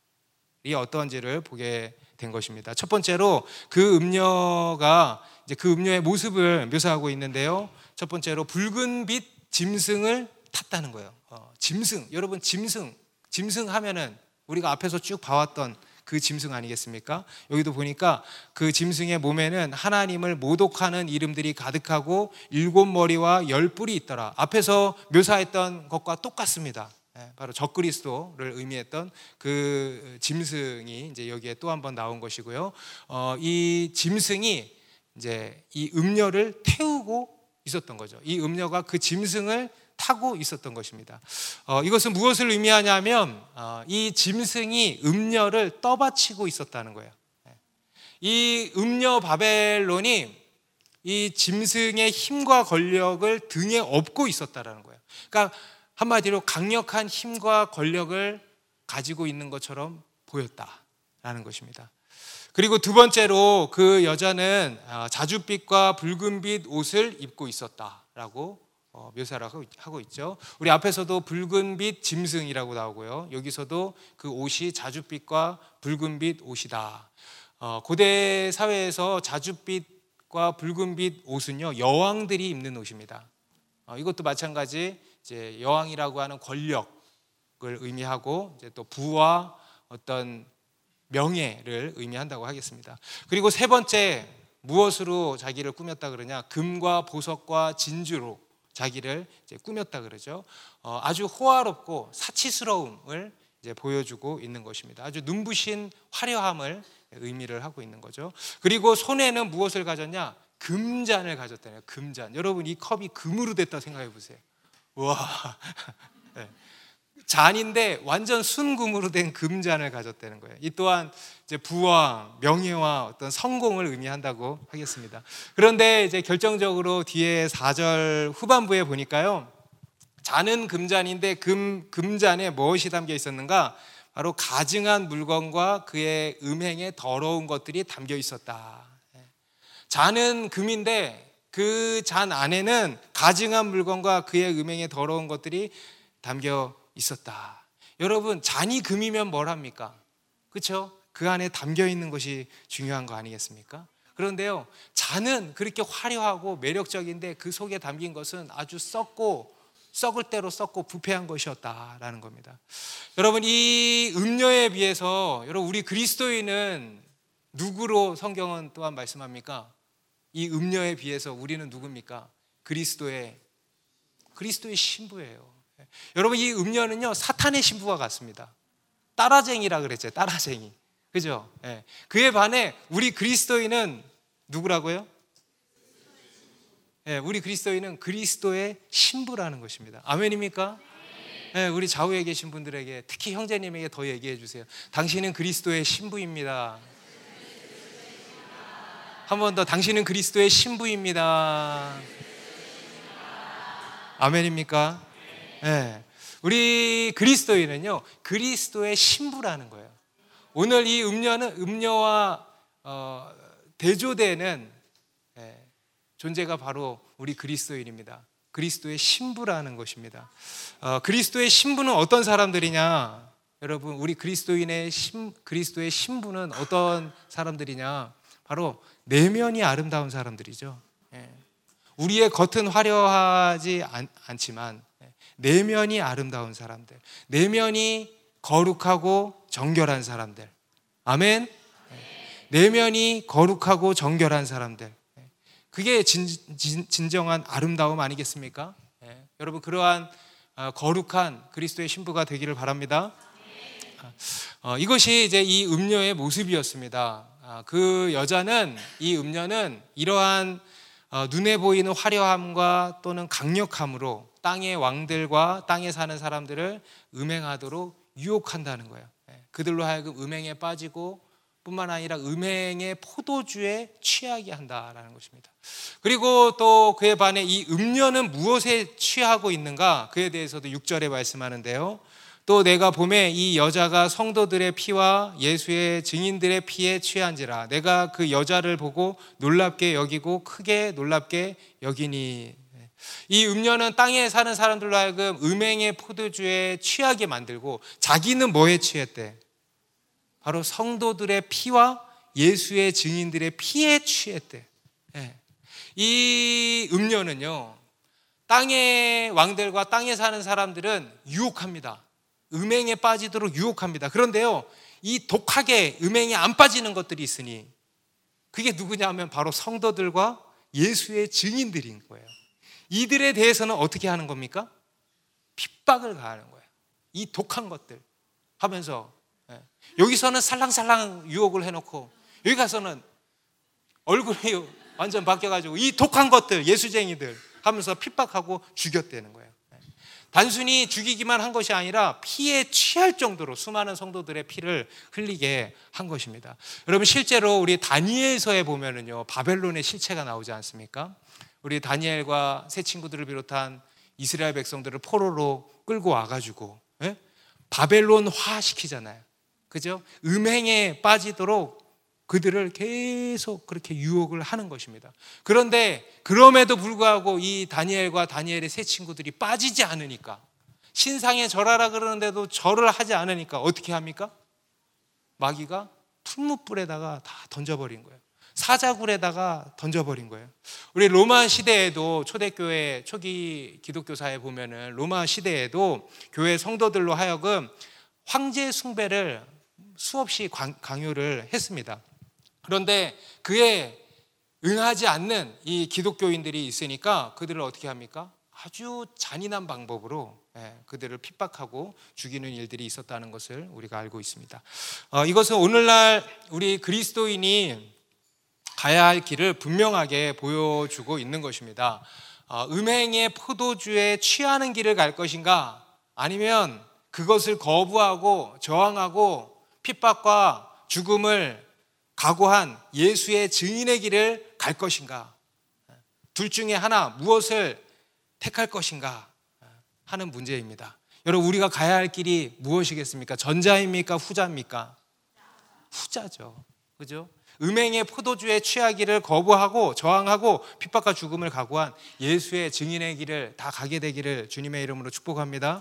어떤지를 보게 된 것입니다. 첫 번째로 그 음녀가 이제 그 음녀의 모습을 묘사하고 있는데요. 첫 번째로 붉은빛 짐승을 탔다는 거예요. 짐승, 여러분, 짐승 하면은 우리가 앞에서 쭉 봐왔던 그 짐승 아니겠습니까? 여기도 보니까 그 짐승의 몸에는 하나님을 모독하는 이름들이 가득하고 7머리와 10뿔이 있더라. 앞에서 묘사했던 것과 똑같습니다. 바로 적그리스도를 의미했던 그 짐승이 이제 여기에 또 한 번 나온 것이고요. 이 짐승이 이제 이 음녀를 태우고 있었던 거죠. 이 음녀가 그 짐승을 타고 있었던 것입니다. 이것은 무엇을 의미하냐면 이 짐승이 음녀를 떠받치고 있었다는 거예요. 이 음녀 바벨론이 이 짐승의 힘과 권력을 등에 업고 있었다는 거예요. 그러니까 한마디로 강력한 힘과 권력을 가지고 있는 것처럼 보였다라는 것입니다. 그리고 두 번째로 그 여자는 자줏빛과 붉은빛 옷을 입고 있었다라고 묘사를 하고 있죠. 우리 앞에서도 붉은빛 짐승이라고 나오고요. 여기서도 그 옷이 자줏빛과 붉은빛 옷이다. 고대 사회에서 자줏빛과 붉은빛 옷은요, 여왕들이 입는 옷입니다. 이것도 마찬가지 이제 여왕이라고 하는 권력을 의미하고 이제 또 부와 어떤 명예를 의미한다고 하겠습니다. 그리고 세 번째, 무엇으로 자기를 꾸몄다 그러냐? 금과 보석과 진주로 자기를 이제 꾸몄다 그러죠. 아주 호화롭고 사치스러움을 이제 보여주고 있는 것입니다. 아주 눈부신 화려함을 의미를 하고 있는 거죠. 그리고 손에는 무엇을 가졌냐? 금잔을 가졌다네요. 금잔. 여러분, 이 컵이 금으로 됐다 생각해 보세요. 와, 네. 잔인데 완전 순금으로 된 금잔을 가졌다는 거예요. 이 또한 이제 부와 명예와 어떤 성공을 의미한다고 하겠습니다. 그런데 이제 결정적으로 뒤에 4절 후반부에 보니까요, 잔은 금잔인데 금잔에 무엇이 담겨 있었는가? 바로 가증한 물건과 그의 음행에 더러운 것들이 담겨 있었다. 잔은 금인데 그 잔 안에는 가증한 물건과 그의 음행에 더러운 것들이 담겨 있었다. 여러분, 잔이 금이면 뭘 합니까? 그렇죠? 그 안에 담겨 있는 것이 중요한 거 아니겠습니까? 그런데요, 잔은 그렇게 화려하고 매력적인데 그 속에 담긴 것은 아주 썩을 대로 썩고 부패한 것이었다라는 겁니다. 여러분, 이 음녀에 비해서 여러분, 우리 그리스도인은 누구로 성경은 또한 말씀합니까? 이 음녀에 비해서 우리는 누굽니까? 그리스도의 신부예요. 여러분, 이 음녀는요, 사탄의 신부와 같습니다. 따라쟁이라 그랬죠. 따라쟁이. 그죠? 예. 그에 반해 우리 그리스도인은 누구라고요? 예, 우리 그리스도인은 그리스도의 신부라는 것입니다. 아멘입니까? 예, 우리 좌우에 계신 분들에게, 특히 형제님에게 더 얘기해 주세요. 당신은 그리스도의 신부입니다. 한 번 더, 당신은 그리스도의 신부입니다. 아멘입니까? 네. 우리 그리스도인은요, 그리스도의 신부라는 거예요. 오늘 이 음녀와 대조되는 존재가 바로 우리 그리스도인입니다. 그리스도의 신부라는 것입니다. 그리스도의 신부는 어떤 사람들이냐? 여러분, 우리 그리스도의 신부는 어떤 사람들이냐? 바로 내면이 아름다운 사람들이죠. 우리의 겉은 화려하지 않지만 내면이 아름다운 사람들, 내면이 거룩하고 정결한 사람들. 아멘. 내면이 거룩하고 정결한 사람들, 그게 진정한 아름다움 아니겠습니까? 여러분, 그러한 거룩한 그리스도의 신부가 되기를 바랍니다. 이것이 이제 이 음녀의 모습이었습니다. 이 음녀는 이러한 눈에 보이는 화려함과 또는 강력함으로 땅의 왕들과 땅에 사는 사람들을 음행하도록 유혹한다는 거예요. 그들로 하여금 음행에 빠지고 뿐만 아니라 음행의 포도주에 취하게 한다라는 것입니다. 그리고 또 그에 반해 이 음녀는 무엇에 취하고 있는가? 그에 대해서도 6절에 말씀하는데요. 또 내가 보매 이 여자가 성도들의 피와 예수의 증인들의 피에 취한지라. 내가 그 여자를 보고 놀랍게 여기고 크게 놀랍게 여기니. 이 음녀는 땅에 사는 사람들로 하여금 음행의 포도주에 취하게 만들고, 자기는 뭐에 취했대? 바로 성도들의 피와 예수의 증인들의 피에 취했대. 이 음녀는요, 땅의 왕들과 땅에 사는 사람들은 유혹합니다. 음행에 빠지도록 유혹합니다. 그런데요, 이 독하게 음행에 안 빠지는 것들이 있으니 그게 누구냐 하면 바로 성도들과 예수의 증인들인 거예요. 이들에 대해서는 어떻게 하는 겁니까? 핍박을 가하는 거예요. 이 독한 것들 하면서, 여기서는 살랑살랑 유혹을 해놓고 여기 가서는 얼굴이 완전 바뀌어가지고 이 독한 것들, 예수쟁이들 하면서 핍박하고 죽였다는 거예요. 단순히 죽이기만 한 것이 아니라 피에 취할 정도로 수많은 성도들의 피를 흘리게 한 것입니다. 여러분, 실제로 우리 다니엘서에 보면은요, 바벨론의 실체가 나오지 않습니까? 우리 다니엘과 세 친구들을 비롯한 이스라엘 백성들을 포로로 끌고 와가지고 바벨론화 시키잖아요. 그죠? 음행에 빠지도록 그들을 계속 그렇게 유혹을 하는 것입니다. 그런데 그럼에도 불구하고 이 다니엘과 다니엘의 세 친구들이 빠지지 않으니까, 신상에 절하라 그러는데도 절을 하지 않으니까 어떻게 합니까? 마귀가 풀무불에다가 다 던져버린 거예요. 사자굴에다가 던져버린 거예요. 우리 로마 시대에도 초대교회 초기 기독교사에 보면은 로마 시대에도 교회 성도들로 하여금 황제 숭배를 수없이 강요를 했습니다. 그런데 그에 응하지 않는 이 기독교인들이 있으니까 그들을 어떻게 합니까? 아주 잔인한 방법으로 그들을 핍박하고 죽이는 일들이 있었다는 것을 우리가 알고 있습니다. 이것은 오늘날 우리 그리스도인이 가야 할 길을 분명하게 보여주고 있는 것입니다. 음행의 포도주에 취하는 길을 갈 것인가, 아니면 그것을 거부하고 저항하고 핍박과 죽음을 각오한 예수의 증인의 길을 갈 것인가, 둘 중에 하나, 무엇을 택할 것인가 하는 문제입니다. 여러분, 우리가 가야 할 길이 무엇이겠습니까? 전자입니까? 후자입니까? 후자죠. 그죠? 음행의 포도주에 취하기를 거부하고 저항하고 핍박과 죽음을 각오한 예수의 증인의 길을 다 가게 되기를 주님의 이름으로 축복합니다.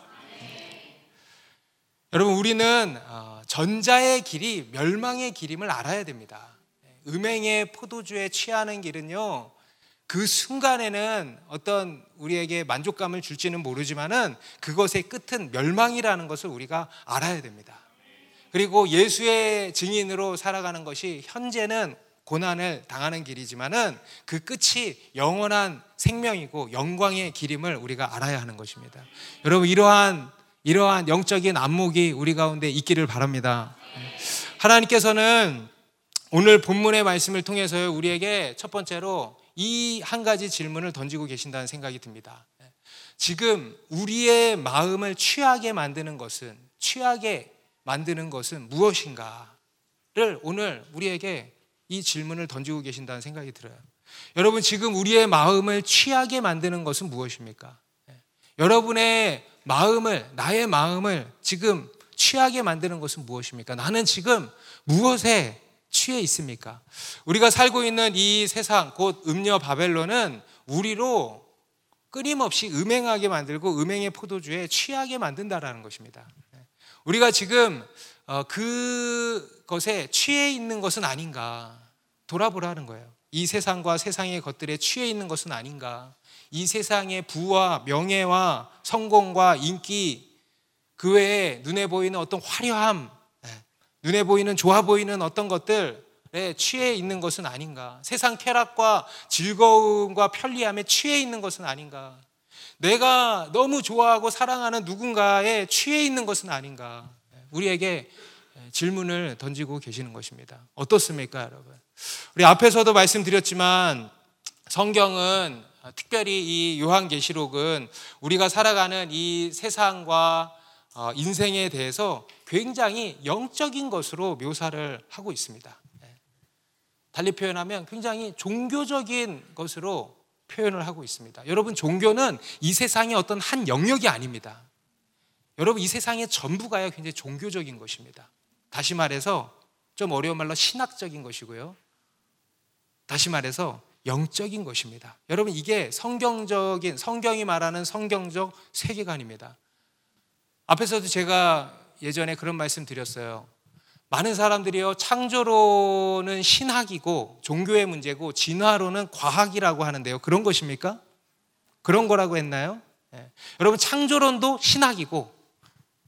여러분, 우리는 전자의 길이 멸망의 길임을 알아야 됩니다. 음행의 포도주에 취하는 길은요, 그 순간에는 어떤 우리에게 만족감을 줄지는 모르지만은 그것의 끝은 멸망이라는 것을 우리가 알아야 됩니다. 그리고 예수의 증인으로 살아가는 것이 현재는 고난을 당하는 길이지만은 그 끝이 영원한 생명이고 영광의 길임을 우리가 알아야 하는 것입니다. 여러분, 이러한 영적인 안목이 우리 가운데 있기를 바랍니다. 하나님께서는 오늘 본문의 말씀을 통해서 우리에게 첫 번째로 이 한 가지 질문을 던지고 계신다는 생각이 듭니다. 지금 우리의 마음을 취하게 만드는 것은 무엇인가를 오늘 우리에게 이 질문을 던지고 계신다는 생각이 들어요. 여러분, 지금 우리의 마음을 취하게 만드는 것은 무엇입니까? 여러분의 마음을, 나의 마음을 지금 취하게 만드는 것은 무엇입니까? 나는 지금 무엇에 취해 있습니까? 우리가 살고 있는 이 세상, 곧 음녀 바벨론은 우리로 끊임없이 음행하게 만들고 음행의 포도주에 취하게 만든다라는 것입니다. 우리가 지금 그것에 취해 있는 것은 아닌가 돌아보라는 거예요. 이 세상과 세상의 것들에 취해 있는 것은 아닌가. 이 세상의 부와 명예와 성공과 인기, 그 외에 눈에 보이는 어떤 화려함, 눈에 보이는 좋아 보이는 어떤 것들에 취해 있는 것은 아닌가. 세상 쾌락과 즐거움과 편리함에 취해 있는 것은 아닌가. 내가 너무 좋아하고 사랑하는 누군가에 취해 있는 것은 아닌가. 우리에게 질문을 던지고 계시는 것입니다. 어떻습니까, 여러분? 우리 앞에서도 말씀드렸지만 성경은, 특별히 이 요한계시록은 우리가 살아가는 이 세상과 인생에 대해서 굉장히 영적인 것으로 묘사를 하고 있습니다. 달리 표현하면 굉장히 종교적인 것으로 표현을 하고 있습니다. 여러분, 종교는 이 세상의 어떤 한 영역이 아닙니다. 여러분, 이 세상의 전부가요 굉장히 종교적인 것입니다. 다시 말해서 좀 어려운 말로 신학적인 것이고요, 다시 말해서 영적인 것입니다. 여러분, 이게 성경이 말하는 성경적 세계관입니다. 앞에서도 제가 예전에 그런 말씀 드렸어요. 많은 사람들이요, 창조론은 신학이고 종교의 문제고 진화론은 과학이라고 하는데요, 그런 것입니까? 그런 거라고 했나요? 여러분, 창조론도 신학이고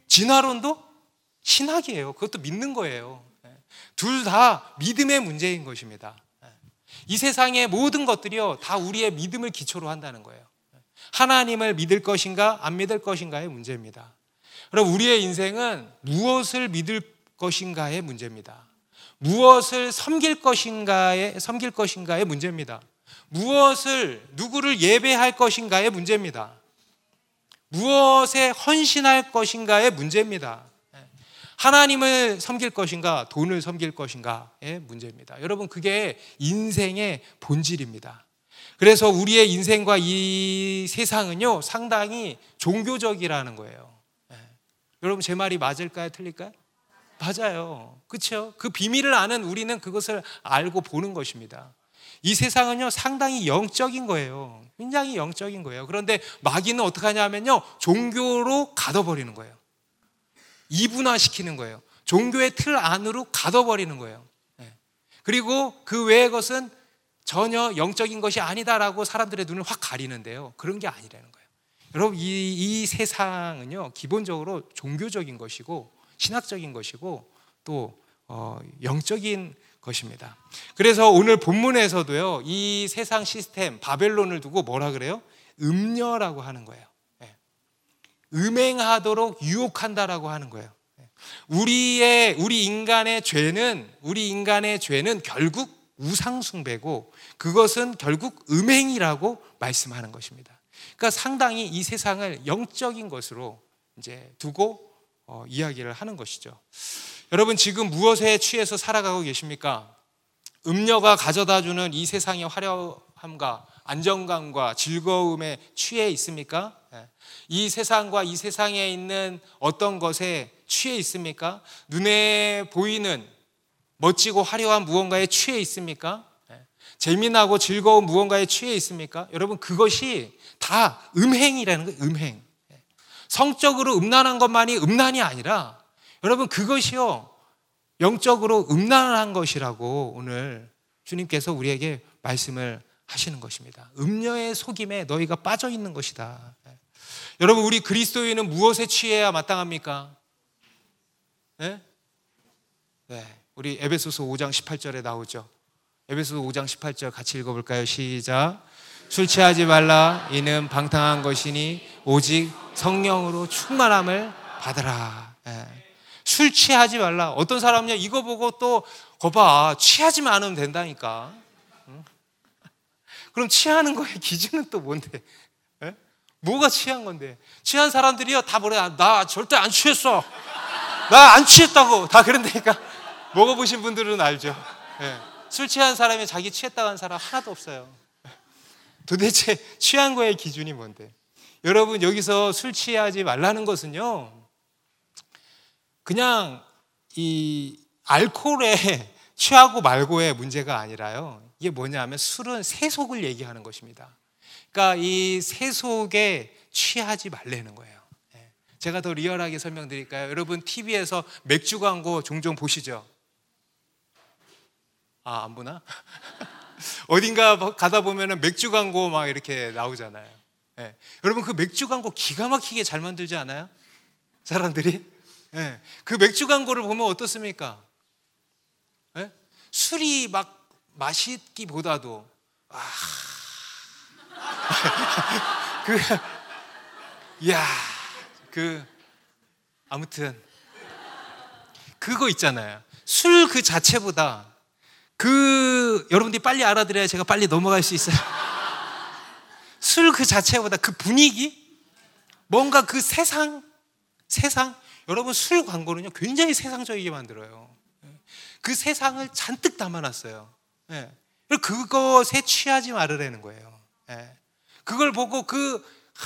진화론도 신학이에요. 그것도 믿는 거예요. 둘 다 믿음의 문제인 것입니다. 이 세상의 모든 것들이요 다 우리의 믿음을 기초로 한다는 거예요. 하나님을 믿을 것인가 안 믿을 것인가의 문제입니다. 그럼 우리의 인생은 무엇을 믿을 것인가의 문제입니다. 무엇을 섬길 것인가의 문제입니다. 누구를 예배할 것인가의 문제입니다. 무엇에 헌신할 것인가의 문제입니다. 하나님을 섬길 것인가, 돈을 섬길 것인가의 문제입니다. 여러분, 그게 인생의 본질입니다. 그래서 우리의 인생과 이 세상은요, 상당히 종교적이라는 거예요. 여러분, 제 말이 맞을까요? 틀릴까요? 맞아요. 그렇죠? 그 비밀을 아는 우리는 그것을 알고 보는 것입니다. 이 세상은요, 상당히 영적인 거예요. 굉장히 영적인 거예요. 그런데 마귀는 어떻게 하냐면요, 종교로 가둬버리는 거예요. 이분화시키는 거예요. 종교의 틀 안으로 가둬버리는 거예요. 그리고 그 외의 것은 전혀 영적인 것이 아니다라고 사람들의 눈을 확 가리는데요. 그런 게 아니라는 거예요. 여러분, 이 세상은요, 기본적으로 종교적인 것이고 신학적인 것이고 또 영적인 것입니다. 그래서 오늘 본문에서도요, 이 세상 시스템 바벨론을 두고 뭐라 그래요? 음녀라고 하는 거예요. 음행하도록 유혹한다라고 하는 거예요. 우리 인간의 죄는 결국 우상숭배고 그것은 결국 음행이라고 말씀하는 것입니다. 그러니까 상당히 이 세상을 영적인 것으로 이제 두고 이야기를 하는 것이죠. 여러분, 지금 무엇에 취해서 살아가고 계십니까? 음녀가 가져다주는 이 세상의 화려함과 안정감과 즐거움에 취해 있습니까? 이 세상과 이 세상에 있는 어떤 것에 취해 있습니까? 눈에 보이는 멋지고 화려한 무언가에 취해 있습니까? 재미나고 즐거운 무언가에 취해 있습니까? 여러분, 그것이 다 음행이라는 거예요. 음행. 성적으로 음란한 것만이 음란이 아니라 여러분, 그것이요 영적으로 음란한 것이라고 오늘 주님께서 우리에게 말씀을 하시는 것입니다. 음녀의 속임에 너희가 빠져 있는 것이다. 여러분, 우리 그리스도인은 무엇에 취해야 마땅합니까? 네? 우리 에베소서 5장 18절에 나오죠. 에베소서 5장 18절 같이 읽어볼까요? 시작. 술 취하지 말라. 이는 방탕한 것이니 오직 성령으로 충만함을 받으라. 술 취하지 말라. 어떤 사람은요, 이거 보고 또 거봐, 취하지만 않으면 된다니까. 그럼 취하는 거의 기준은 또 뭔데? 뭐가 취한 건데? 취한 사람들이요 다 뭐래? 나 절대 안 취했어. 나 안 취했다고 다 그런다니까. 먹어보신 분들은 알죠. 술 취한 사람이 자기 취했다고 하는 사람 하나도 없어요. 도대체 취한 거의 기준이 뭔데? 여러분, 여기서 술 취하지 말라는 것은요, 그냥 이 알코올에 취하고 말고의 문제가 아니라요, 이게 뭐냐면 술은 세속을 얘기하는 것입니다. 그러니까 이 세속에 취하지 말라는 거예요. 제가 더 리얼하게 설명드릴까요? 여러분, TV에서 맥주 광고 종종 보시죠? 안 보나? 어딘가 가다 보면은 맥주 광고 막 이렇게 나오잖아요. 여러분, 그 맥주 광고 기가 막히게 잘 만들지 않아요? 사람들이? 그 맥주 광고를 보면 어떻습니까? 술이 막 맛있기보다도 아무튼 그거 있잖아요. 술 그 자체보다 여러분들이 빨리 알아들어야 제가 빨리 넘어갈 수 있어요. 술 그 자체보다 그 분위기, 뭔가 그 세상. 여러분, 술 광고는요 굉장히 세상적이게 만들어요. 그 세상을 잔뜩 담아놨어요. 그것에 취하지 말으라는 거예요. 그걸 보고 그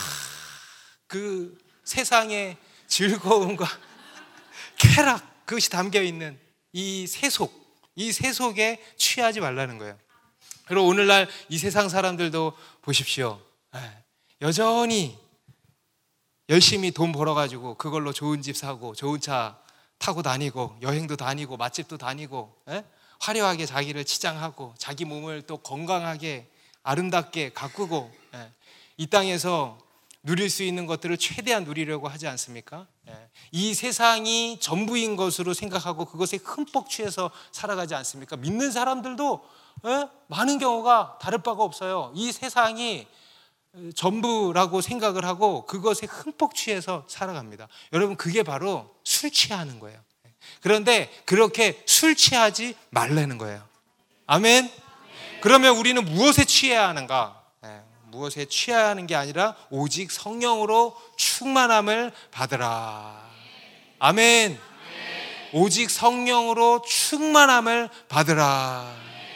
세상의 즐거움과 쾌락, 그것이 담겨있는 이 세속에 취하지 말라는 거예요. 그리고 오늘날 이 세상 사람들도 보십시오. 여전히 열심히 돈 벌어가지고 그걸로 좋은 집 사고 좋은 차 타고 다니고 여행도 다니고 맛집도 다니고 화려하게 자기를 치장하고 자기 몸을 또 건강하게 아름답게 가꾸고 이 땅에서 누릴 수 있는 것들을 최대한 누리려고 하지 않습니까? 이 세상이 전부인 것으로 생각하고 그것에 흠뻑 취해서 살아가지 않습니까? 믿는 사람들도 많은 경우가 다를 바가 없어요. 이 세상이 전부라고 생각을 하고 그것에 흠뻑 취해서 살아갑니다. 여러분, 그게 바로 술 취하는 거예요. 그런데 그렇게 술 취하지 말라는 거예요. 아멘? 그러면 우리는 무엇에 취해야 하는가? 무엇에 취해야 하는 게 아니라 오직 성령으로 충만함을 받으라. 아멘. 오직 성령으로 충만함을 받으라.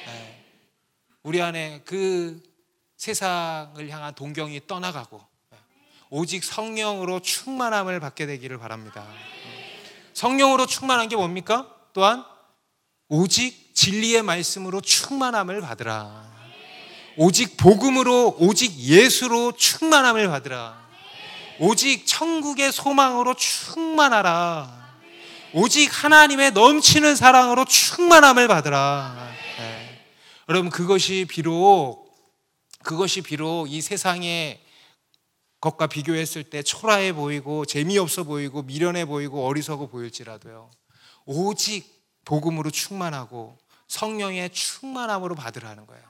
우리 안에 그 세상을 향한 동경이 떠나가고 오직 성령으로 충만함을 받게 되기를 바랍니다. 성령으로 충만한 게 뭡니까? 또한 오직 진리의 말씀으로 충만함을 받으라. 오직 복음으로, 오직 예수로 충만함을 받으라. 오직 천국의 소망으로 충만하라. 오직 하나님의 넘치는 사랑으로 충만함을 받으라. 여러분, 그것이 비록 이 세상의 것과 비교했을 때 초라해 보이고 재미없어 보이고 미련해 보이고 어리석어 보일지라도요, 오직 복음으로 충만하고 성령의 충만함으로 받으라는 거예요.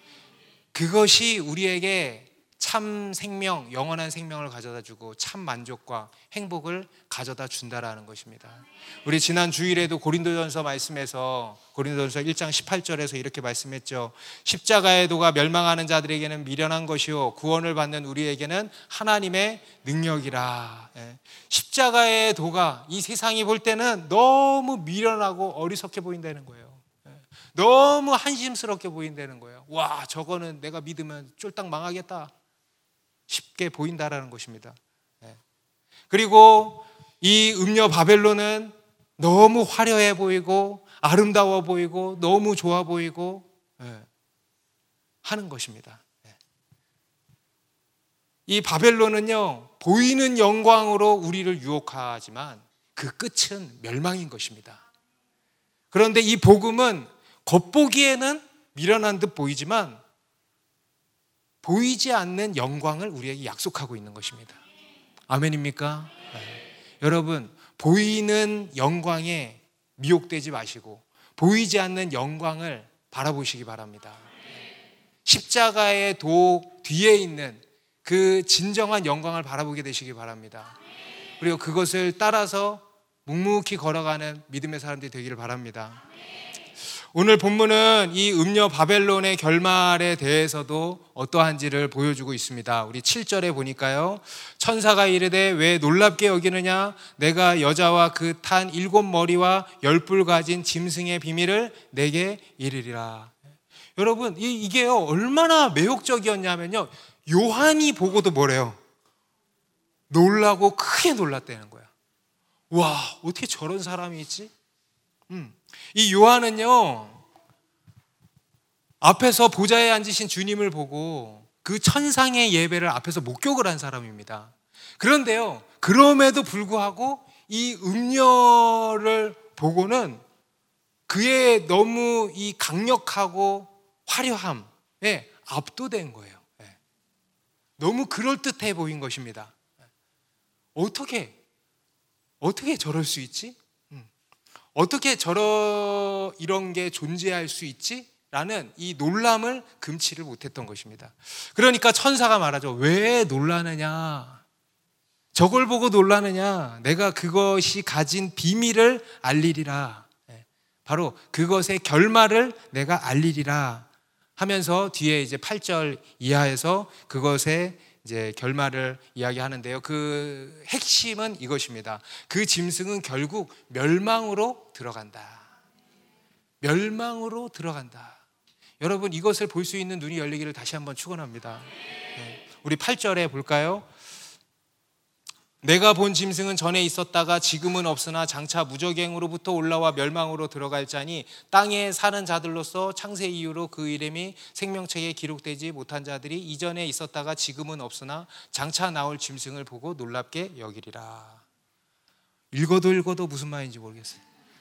그것이 우리에게 참 생명, 영원한 생명을 가져다 주고 참 만족과 행복을 가져다 준다라는 것입니다. 우리 지난 주일에도 고린도전서 말씀에서 고린도전서 1장 18절에서 이렇게 말씀했죠. 십자가의 도가 멸망하는 자들에게는 미련한 것이요 구원을 받는 우리에게는 하나님의 능력이라. 십자가의 도가 이 세상이 볼 때는 너무 미련하고 어리석게 보인다는 거예요. 너무 한심스럽게 보인다는 거예요. 와, 저거는 내가 믿으면 쫄딱 망하겠다 쉽게 보인다라는 것입니다. 그리고 이 음녀 바벨론은 너무 화려해 보이고 아름다워 보이고 너무 좋아 보이고 하는 것입니다. 이 바벨론은요, 보이는 영광으로 우리를 유혹하지만 그 끝은 멸망인 것입니다. 그런데 이 복음은 겉보기에는 미련한 듯 보이지만 보이지 않는 영광을 우리에게 약속하고 있는 것입니다. 아멘입니까? 여러분, 보이는 영광에 미혹되지 마시고 보이지 않는 영광을 바라보시기 바랍니다. 십자가의 도 뒤에 있는 그 진정한 영광을 바라보게 되시기 바랍니다. 그리고 그것을 따라서 묵묵히 걸어가는 믿음의 사람들이 되기를 바랍니다. 오늘 본문은 이 음녀 바벨론의 결말에 대해서도 어떠한지를 보여주고 있습니다. 우리 7절에 보니까요, 천사가 이르되 왜 놀랍게 여기느냐, 내가 여자와 그 탄 7머리와 10뿔 가진 짐승의 비밀을 내게 이르리라. 여러분, 이게요 얼마나 매혹적이었냐면요, 요한이 보고도 뭐래요? 놀라고 크게 놀랐다는 거야. 와, 어떻게 저런 사람이 있지? 이 요한은요, 앞에서 보좌에 앉으신 주님을 보고 그 천상의 예배를 앞에서 목격을 한 사람입니다. 그런데요, 그럼에도 불구하고 이 음녀를 보고는 그의 너무 이 강력하고 화려함에 압도된 거예요. 너무 그럴듯해 보인 것입니다. 어떻게 저럴 수 있지? 어떻게 이런 게 존재할 수 있지? 라는 이 놀람을 금치를 못했던 것입니다. 그러니까 천사가 말하죠. 왜 놀라느냐? 저걸 보고 놀라느냐? 내가 그것이 가진 비밀을 알리리라. 바로 그것의 결말을 내가 알리리라 하면서 뒤에 이제 8절 이하에서 그것의 이제 결말을 이야기하는데요. 그 핵심은 이것입니다. 그 짐승은 결국 멸망으로 들어간다. 멸망으로 들어간다. 여러분, 이것을 볼 수 있는 눈이 열리기를 다시 한번 축원합니다. 우리 8절에 볼까요? 내가 본 짐승은 전에 있었다가 지금은 없으나 장차 무적행으로부터 올라와 멸망으로 들어갈 자니 땅에 사는 자들로서 창세 이후로 그 이름이 생명책에 기록되지 못한 자들이 이전에 있었다가 지금은 없으나 장차 나올 짐승을 보고 놀랍게 여기리라. 읽어도 무슨 말인지 모르겠어요.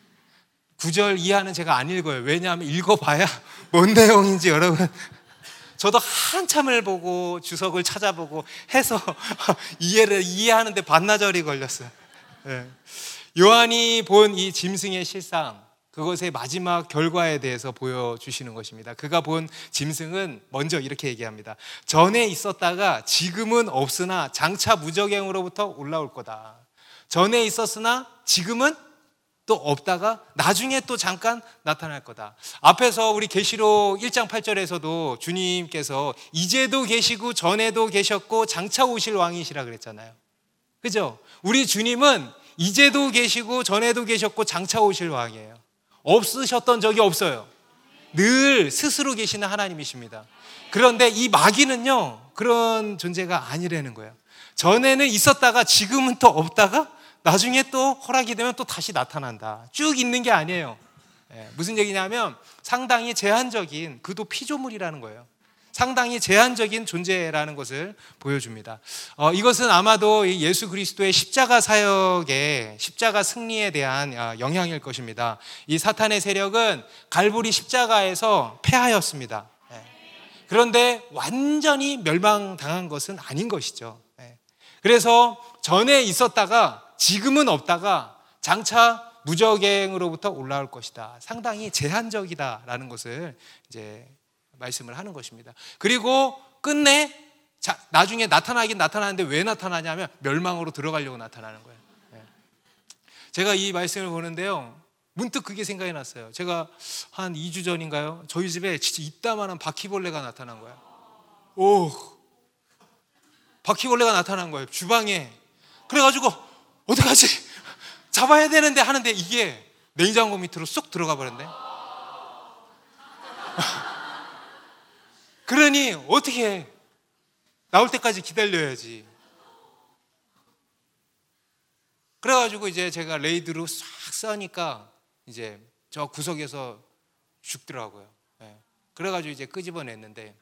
9절 이하는 제가 안 읽어요. 왜냐하면 읽어봐야 뭔 내용인지 여러분 저도 한참을 보고 주석을 찾아보고 해서 이해하는데 반나절이 걸렸어요. 네. 요한이 본 이 짐승의 실상, 그것의 마지막 결과에 대해서 보여주시는 것입니다. 그가 본 짐승은 먼저 이렇게 얘기합니다. 전에 있었다가 지금은 없으나 장차 무저갱으로부터 올라올 거다. 전에 있었으나 지금은 또 없다가 나중에 또 잠깐 나타날 거다. 앞에서 우리 계시록 1장 8절에서도 주님께서 이제도 계시고 전에도 계셨고 장차 오실 왕이시라 그랬잖아요. 그죠? 우리 주님은 이제도 계시고 전에도 계셨고 장차 오실 왕이에요. 없으셨던 적이 없어요. 늘 스스로 계시는 하나님이십니다. 그런데 이 마귀는요, 그런 존재가 아니라는 거예요. 전에는 있었다가 지금은 또 없다가 나중에 또 허락이 되면 또 다시 나타난다. 쭉 있는 게 아니에요. 무슨 얘기냐면 상당히 제한적인, 그도 피조물이라는 거예요. 상당히 제한적인 존재라는 것을 보여줍니다. 이것은 아마도 예수 그리스도의 십자가 사역의 십자가 승리에 대한 영향일 것입니다. 이 사탄의 세력은 갈보리 십자가에서 패하였습니다. 그런데 완전히 멸망당한 것은 아닌 것이죠. 그래서 전에 있었다가 지금은 없다가 장차 무저갱으로부터 올라올 것이다. 상당히 제한적이다라는 것을 이제 말씀을 하는 것입니다. 그리고 끝내 나중에 나타나긴 나타나는데 왜 나타나냐면 멸망으로 들어가려고 나타나는 거예요. 제가 이 말씀을 보는데요, 문득 그게 생각이 났어요. 제가 한 2주 전인가요? 저희 집에 진짜 이따만한 바퀴벌레가 나타난 거예요. 오, 바퀴벌레가 나타난 거예요, 주방에. 그래가지고 어떡하지? 잡아야 되는데 하는데 이게 냉장고 밑으로 쏙 들어가 버렸네. 그러니 어떻게 해? 나올 때까지 기다려야지. 그래가지고 이제 제가 레이드로 싹 써니까 이제 저 구석에서 죽더라고요. 그래가지고 이제 끄집어냈는데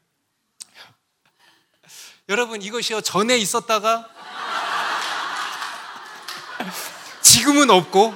여러분, 이것이요, 전에 있었다가 지금은 없고,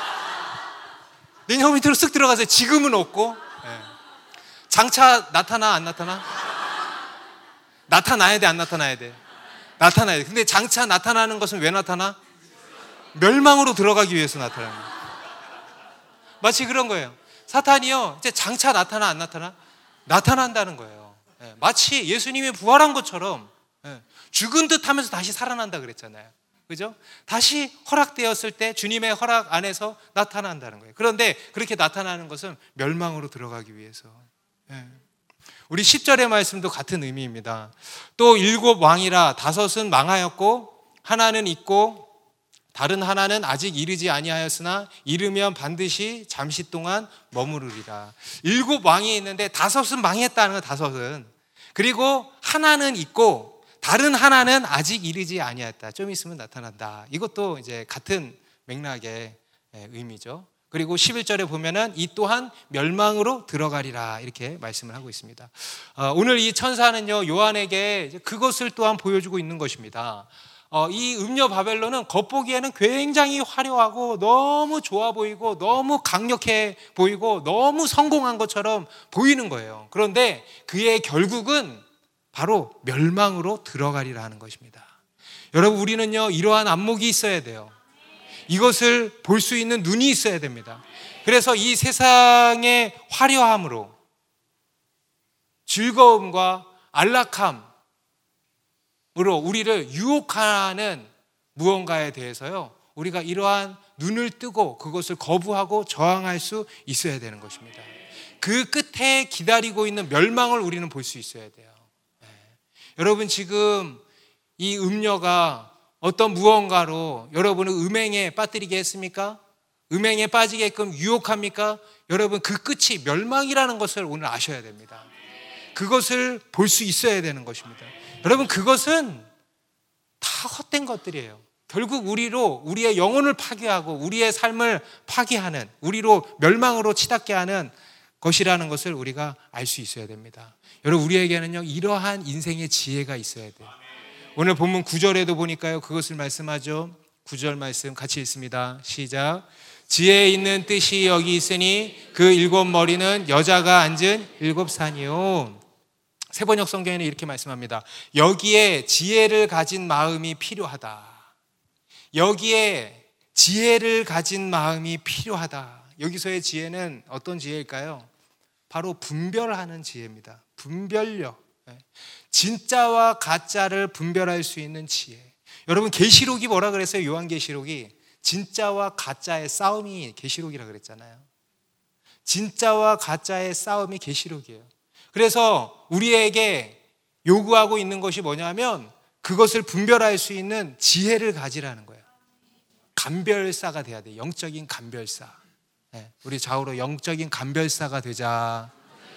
냉장고 밑으로 쓱 들어가서 지금은 없고, 장차 나타나 안 나타나? 나타나야 돼 안 나타나야 돼? 나타나야 돼. 근데 장차 나타나는 것은 왜 나타나? 멸망으로 들어가기 위해서 나타나는 거예요. 마치 그런 거예요. 사탄이요, 이제 장차 나타나 안 나타나? 나타난다는 거예요. 마치 예수님이 부활한 것처럼 죽은 듯 하면서 다시 살아난다 그랬잖아요. 그죠? 다시 허락되었을 때 주님의 허락 안에서 나타난다는 거예요. 그런데 그렇게 나타나는 것은 멸망으로 들어가기 위해서. 우리 10절의 말씀도 같은 의미입니다. 또 7 왕이라 5은 망하였고 하나는 있고 다른 하나는 아직 이르지 아니하였으나 이르면 반드시 잠시 동안 머무르리라. 7 왕이 있는데 5은 망했다는 거예요. 5은. 그리고 하나는 있고 다른 하나는 아직 이르지 아니하였다. 좀 있으면 나타난다. 이것도 이제 같은 맥락의 의미죠. 그리고 11절에 보면은 이 또한 멸망으로 들어가리라, 이렇게 말씀을 하고 있습니다. 오늘 이 천사는요, 요한에게 그것을 또한 보여주고 있는 것입니다. 이 음녀 바벨론은 겉보기에는 굉장히 화려하고 너무 좋아 보이고 너무 강력해 보이고 너무 성공한 것처럼 보이는 거예요. 그런데 그의 결국은 바로 멸망으로 들어가리라 하는 것입니다. 여러분, 우리는요, 이러한 안목이 있어야 돼요. 이것을 볼 수 있는 눈이 있어야 됩니다. 그래서 이 세상의 화려함으로 즐거움과 안락함으로 우리를 유혹하는 무언가에 대해서요, 우리가 이러한 눈을 뜨고 그것을 거부하고 저항할 수 있어야 되는 것입니다. 그 끝에 기다리고 있는 멸망을 우리는 볼 수 있어야 돼요. 여러분, 지금 이 음녀가 어떤 무언가로 여러분을 음행에 빠뜨리게 했습니까? 음행에 빠지게끔 유혹합니까? 여러분, 그 끝이 멸망이라는 것을 오늘 아셔야 됩니다. 그것을 볼 수 있어야 되는 것입니다. 여러분, 그것은 다 헛된 것들이에요. 결국 우리의 영혼을 파괴하고 우리의 삶을 파괴하는, 우리로 멸망으로 치닫게 하는 것이라는 것을 우리가 알 수 있어야 됩니다. 여러분, 우리에게는요, 이러한 인생의 지혜가 있어야 돼요. 오늘 본문 9절에도 보니까요, 그것을 말씀하죠. 9절 말씀 같이 읽습니다. 시작. 지혜에 있는 뜻이 여기 있으니 그 7 머리는 여자가 앉은 7 산이요. 새번역 성경에는 이렇게 말씀합니다. 여기에 지혜를 가진 마음이 필요하다. 여기에 지혜를 가진 마음이 필요하다. 여기서의 지혜는 어떤 지혜일까요? 바로 분별하는 지혜입니다. 분별력. 진짜와 가짜를 분별할 수 있는 지혜. 여러분, 계시록이 뭐라 그랬어요? 요한계시록이 진짜와 가짜의 싸움이 계시록이라 그랬잖아요. 진짜와 가짜의 싸움이 계시록이에요. 그래서 우리에게 요구하고 있는 것이 뭐냐면 그것을 분별할 수 있는 지혜를 가지라는 거예요. 감별사가 돼야 돼요. 영적인 감별사. 우리 좌우로 영적인 감별사가 되자.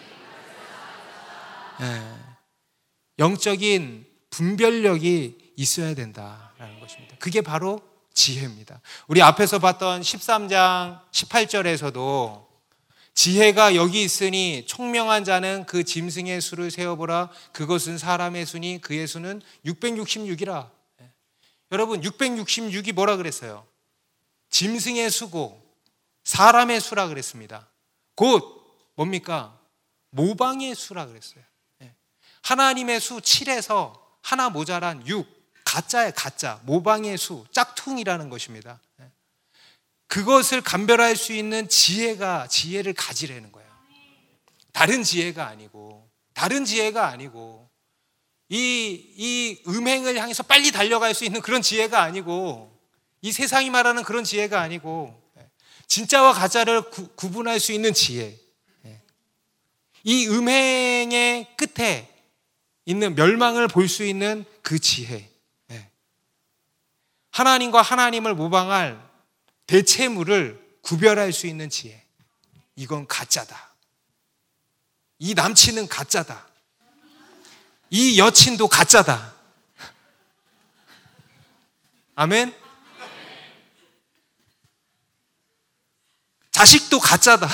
영적인 분별력이 있어야 된다라는 것입니다. 그게 바로 지혜입니다. 우리 앞에서 봤던 13장 18절에서도 지혜가 여기 있으니 총명한 자는 그 짐승의 수를 세어보라. 그것은 사람의 수니 그의 수는 666이라. 여러분, 666이 뭐라 그랬어요? 짐승의 수고 사람의 수라 그랬습니다. 곧 뭡니까? 모방의 수라 그랬어요. 하나님의 수 7에서 하나 모자란 6, 가짜의 가짜, 모방의 수, 짝퉁이라는 것입니다. 그것을 감별할 수 있는 지혜를 가지라는 거예요. 다른 지혜가 아니고 이 음행을 향해서 빨리 달려갈 수 있는 그런 지혜가 아니고, 이 세상이 말하는 그런 지혜가 아니고, 진짜와 가짜를 구분할 수 있는 지혜. 이 음행의 끝에 있는 멸망을 볼 수 있는 그 지혜. 하나님과 하나님을 모방할 대체물을 구별할 수 있는 지혜. 이건 가짜다. 이 남친은 가짜다. 이 여친도 가짜다. 아멘? 자식도 가짜다.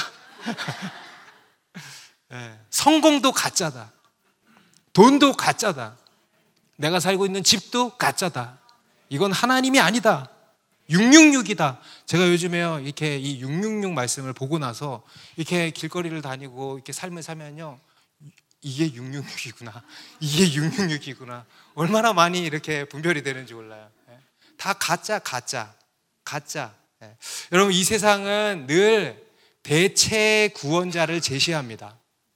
성공도 가짜다. 돈도 가짜다. 내가 살고 있는 집도 가짜다. 이건 하나님이 아니다. 666이다. 제가 요즘에요, 이렇게 이 666 말씀을 보고 나서 이렇게 길거리를 다니고 이렇게 삶을 살면요, 이게 666이구나. 이게 666이구나. 얼마나 많이 이렇게 분별이 되는지 몰라요. 다 가짜. 여러분, 이 세상은 늘 대체 구원자를 제시합니다.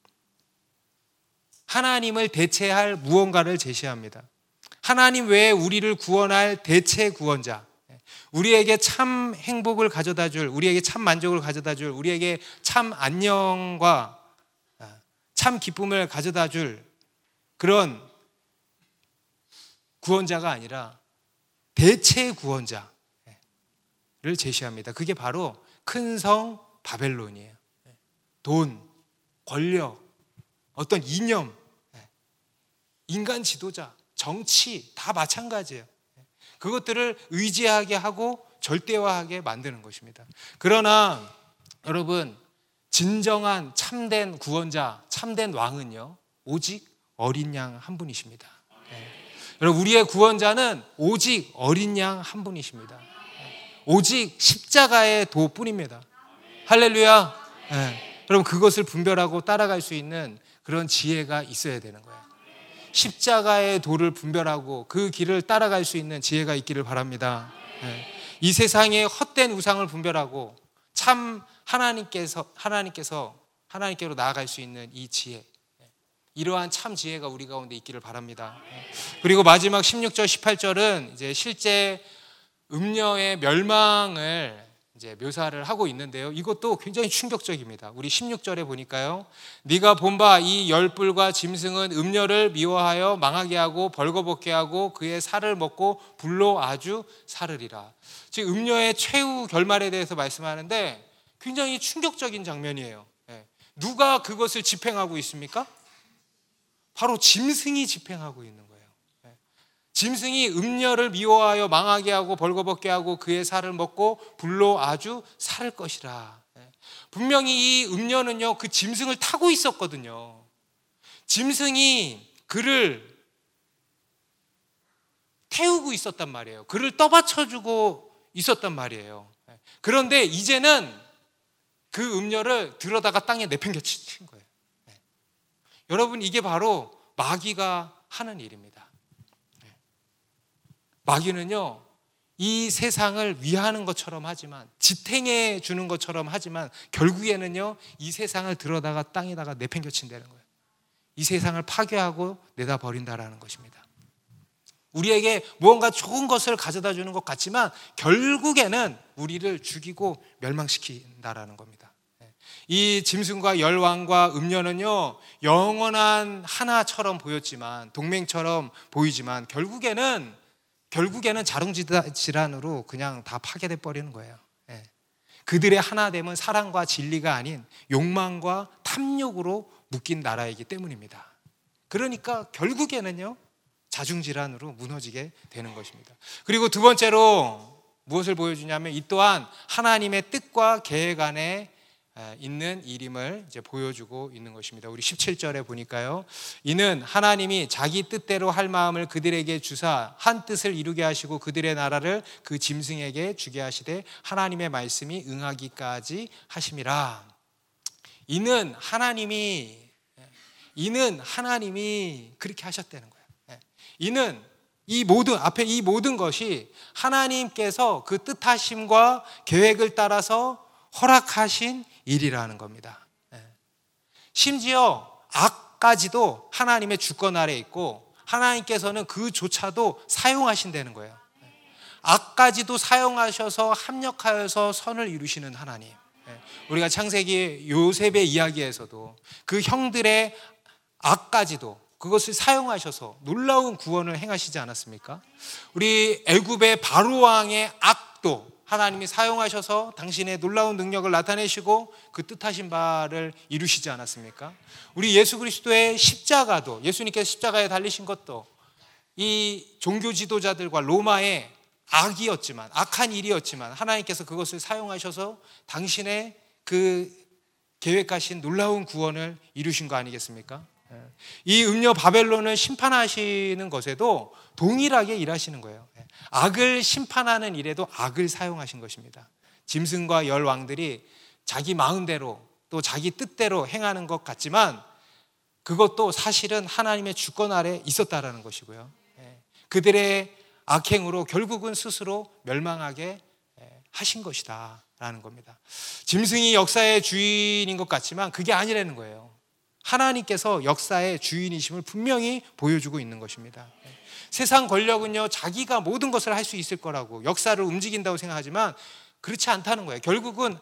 하나님을 대체할 무언가를 제시합니다. 하나님 외에 우리를 구원할 대체 구원자, 우리에게 참 행복을 가져다 줄, 우리에게 참 만족을 가져다 줄, 우리에게 참 안녕과 참 기쁨을 가져다 줄 그런 구원자가 아니라 대체 구원자를 제시합니다. 그게 바로 큰 성 바벨론이에요. 돈, 권력, 어떤 이념, 인간 지도자, 정치 다 마찬가지예요. 그것들을 의지하게 하고 절대화하게 만드는 것입니다. 그러나 여러분, 진정한 참된 구원자, 참된 왕은요, 오직 어린 양 한 분이십니다. 여러분, 우리의 구원자는 오직 어린 양 한 분이십니다. 오직 십자가의 도뿐입니다. 할렐루야. 여러분, 그것을 분별하고 따라갈 수 있는 그런 지혜가 있어야 되는 거예요. 십자가의 도를 분별하고 그 길을 따라갈 수 있는 지혜가 있기를 바랍니다. 이 세상의 헛된 우상을 분별하고 참 하나님께로 나아갈 수 있는 이 지혜, 이러한 참 지혜가 우리 가운데 있기를 바랍니다. 그리고 마지막 16절 18절은 이제 실제 음녀의 멸망을 이제 묘사를 하고 있는데요, 이것도 굉장히 충격적입니다. 우리 16절에 보니까요, 네가 본 바 이 열불과 짐승은 음녀를 미워하여 망하게 하고 벌거벗게 하고 그의 살을 먹고 불로 아주 사르리라. 즉 음녀의 최후 결말에 대해서 말씀하는데 굉장히 충격적인 장면이에요. 누가 그것을 집행하고 있습니까? 바로 짐승이 집행하고 있는 거예요. 짐승이 음녀를 미워하여 망하게 하고 벌거벗게 하고 그의 살을 먹고 불로 아주 살 것이라. 분명히 이 음녀는요, 그 짐승을 타고 있었거든요. 짐승이 그를 태우고 있었단 말이에요. 그를 떠받쳐주고 있었단 말이에요. 그런데 이제는 그 음녀를 들어다가 땅에 내팽개친 거예요. 여러분, 이게 바로 마귀가 하는 일입니다. 마귀는요, 이 세상을 위하는 것처럼 하지만, 지탱해 주는 것처럼 하지만 결국에는요, 이 세상을 들어다가 땅에다가 내팽겨친다는 거예요. 이 세상을 파괴하고 내다 버린다라는 것입니다. 우리에게 무언가 좋은 것을 가져다 주는 것 같지만 결국에는 우리를 죽이고 멸망시킨다라는 겁니다. 이 짐승과 열왕과 음녀는요, 영원한 하나처럼 보였지만, 동맹처럼 보이지만 결국에는 자롱질환으로 그냥 다 파괴돼 버리는 거예요. 그들의 하나됨은 사랑과 진리가 아닌 욕망과 탐욕으로 묶인 나라이기 때문입니다. 그러니까 결국에는요, 자중질환으로 무너지게 되는 것입니다. 그리고 두 번째로 무엇을 보여주냐면, 이 또한 하나님의 뜻과 계획 안에 있는 일임을 이제 보여주고 있는 것입니다. 우리 17절에 보니까요, 이는 하나님이 자기 뜻대로 할 마음을 그들에게 주사 한 뜻을 이루게 하시고 그들의 나라를 그 짐승에게 주게 하시되 하나님의 말씀이 응하기까지 하심이라. 이는 하나님이 그렇게 하셨다는 거예요. 이는 이 모든 것이 하나님께서 그 뜻하심과 계획을 따라서 허락하신 일이라는 겁니다. 심지어 악까지도 하나님의 주권 아래 있고 하나님께서는 그조차도 사용하신다는 거예요. 악까지도 사용하셔서 합력하여서 선을 이루시는 하나님. 우리가 창세기 요셉의 이야기에서도 그 형들의 악까지도 그것을 사용하셔서 놀라운 구원을 행하시지 않았습니까? 우리 애굽의 바로 왕의 악도 하나님이 사용하셔서 당신의 놀라운 능력을 나타내시고 그 뜻하신 바를 이루시지 않았습니까? 우리 예수 그리스도의 십자가도, 예수님께서 십자가에 달리신 것도 이 종교 지도자들과 로마의 악한 일이었지만 하나님께서 그것을 사용하셔서 당신의 그 계획하신 놀라운 구원을 이루신 거 아니겠습니까? 이 음녀 바벨론을 심판하시는 것에도 동일하게 일하시는 거예요. 악을 심판하는 일에도 악을 사용하신 것입니다. 짐승과 열 왕들이 자기 마음대로 또 자기 뜻대로 행하는 것 같지만 그것도 사실은 하나님의 주권 아래 있었다라는 것이고요. 그들의 악행으로 결국은 스스로 멸망하게 하신 것이다 라는 겁니다. 짐승이 역사의 주인인 것 같지만 그게 아니라는 거예요. 하나님께서 역사의 주인이심을 분명히 보여주고 있는 것입니다. 세상 권력은요, 자기가 모든 것을 할 수 있을 거라고 역사를 움직인다고 생각하지만 그렇지 않다는 거예요. 결국은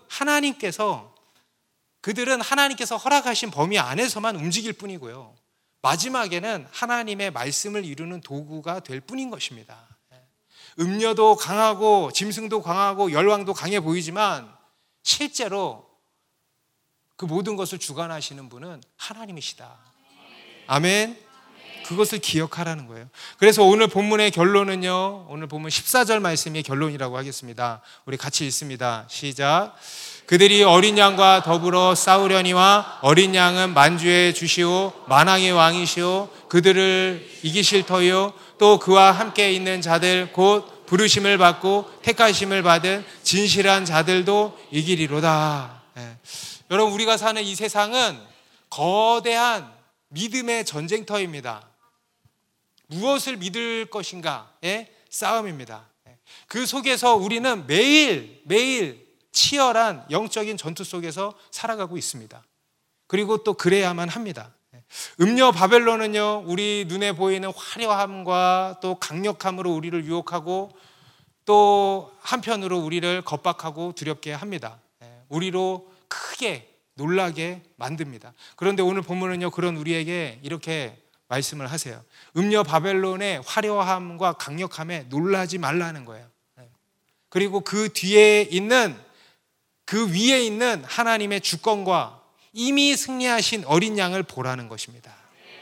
그들은 하나님께서 허락하신 범위 안에서만 움직일 뿐이고요, 마지막에는 하나님의 말씀을 이루는 도구가 될 뿐인 것입니다. 음녀도 강하고 짐승도 강하고 열왕도 강해 보이지만 실제로 그 모든 것을 주관하시는 분은 하나님이시다. 아멘. 그것을 기억하라는 거예요. 그래서 오늘 본문의 결론은요, 오늘 본문 14절 말씀이 결론이라고 하겠습니다. 우리 같이 읽습니다. 시작. 그들이 어린 양과 더불어 싸우려니와 어린 양은 만주의 주시오 만왕의 왕이시오 그들을 이기실 터이요 또 그와 함께 있는 자들 곧 부르심을 받고 택하심을 받은 진실한 자들도 이기리로다. 여러분, 우리가 사는 이 세상은 거대한 믿음의 전쟁터입니다. 무엇을 믿을 것인가의 싸움입니다. 그 속에서 우리는 매일 치열한 영적인 전투 속에서 살아가고 있습니다. 그리고 또 그래야만 합니다. 음녀 바벨론은요, 우리 눈에 보이는 화려함과 또 강력함으로 우리를 유혹하고 또 한편으로 우리를 겁박하고 두렵게 합니다. 우리로 크게 놀라게 만듭니다. 그런데 오늘 본문은요, 그런 우리에게 이렇게 말씀을 하세요. 음녀 바벨론의 화려함과 강력함에 놀라지 말라는 거예요. 그리고 그 뒤에 있는, 그 위에 있는 하나님의 주권과 이미 승리하신 어린 양을 보라는 것입니다.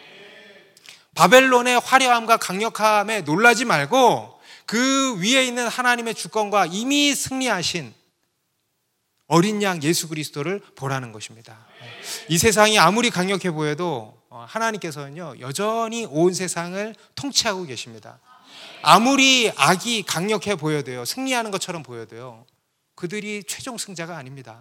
바벨론의 화려함과 강력함에 놀라지 말고 그 위에 있는 하나님의 주권과 이미 승리하신 어린 양 예수 그리스도를 보라는 것입니다. 이 세상이 아무리 강력해 보여도 하나님께서는요, 여전히 온 세상을 통치하고 계십니다. 아무리 악이 강력해 보여도요, 승리하는 것처럼 보여도요, 그들이 최종 승자가 아닙니다.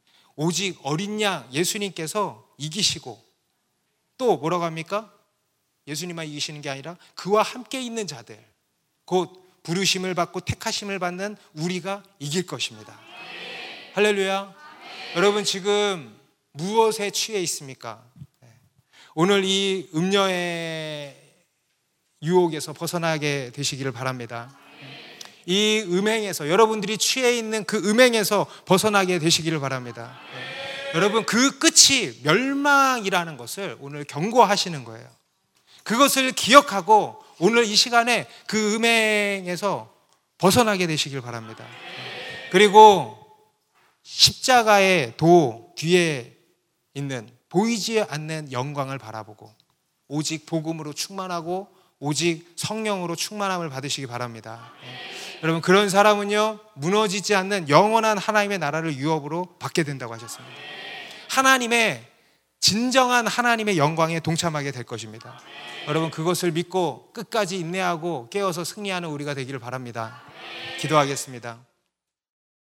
오직 어린 양 예수님께서 이기시고 또 뭐라고 합니까? 예수님만 이기시는 게 아니라 그와 함께 있는 자들, 곧 부르심을 받고 택하심을 받는 우리가 이길 것입니다. 할렐루야. 여러분 지금 무엇에 취해 있습니까? 오늘 이 음녀의 유혹에서 벗어나게 되시기를 바랍니다. 이 음행에서, 여러분들이 취해 있는 그 음행에서 벗어나게 되시기를 바랍니다. 여러분 그 끝이 멸망이라는 것을 오늘 경고하시는 거예요. 그것을 기억하고 오늘 이 시간에 그 음행에서 벗어나게 되시길 바랍니다. 그리고 십자가의 도 뒤에 있는 보이지 않는 영광을 바라보고 오직 복음으로 충만하고 오직 성령으로 충만함을 받으시기 바랍니다. 여러분 그런 사람은요 무너지지 않는 영원한 하나님의 나라를 유업으로 받게 된다고 하셨습니다. 하나님의 진정한 하나님의 영광에 동참하게 될 것입니다. 여러분 그것을 믿고 끝까지 인내하고 깨어서 승리하는 우리가 되기를 바랍니다. 기도하겠습니다.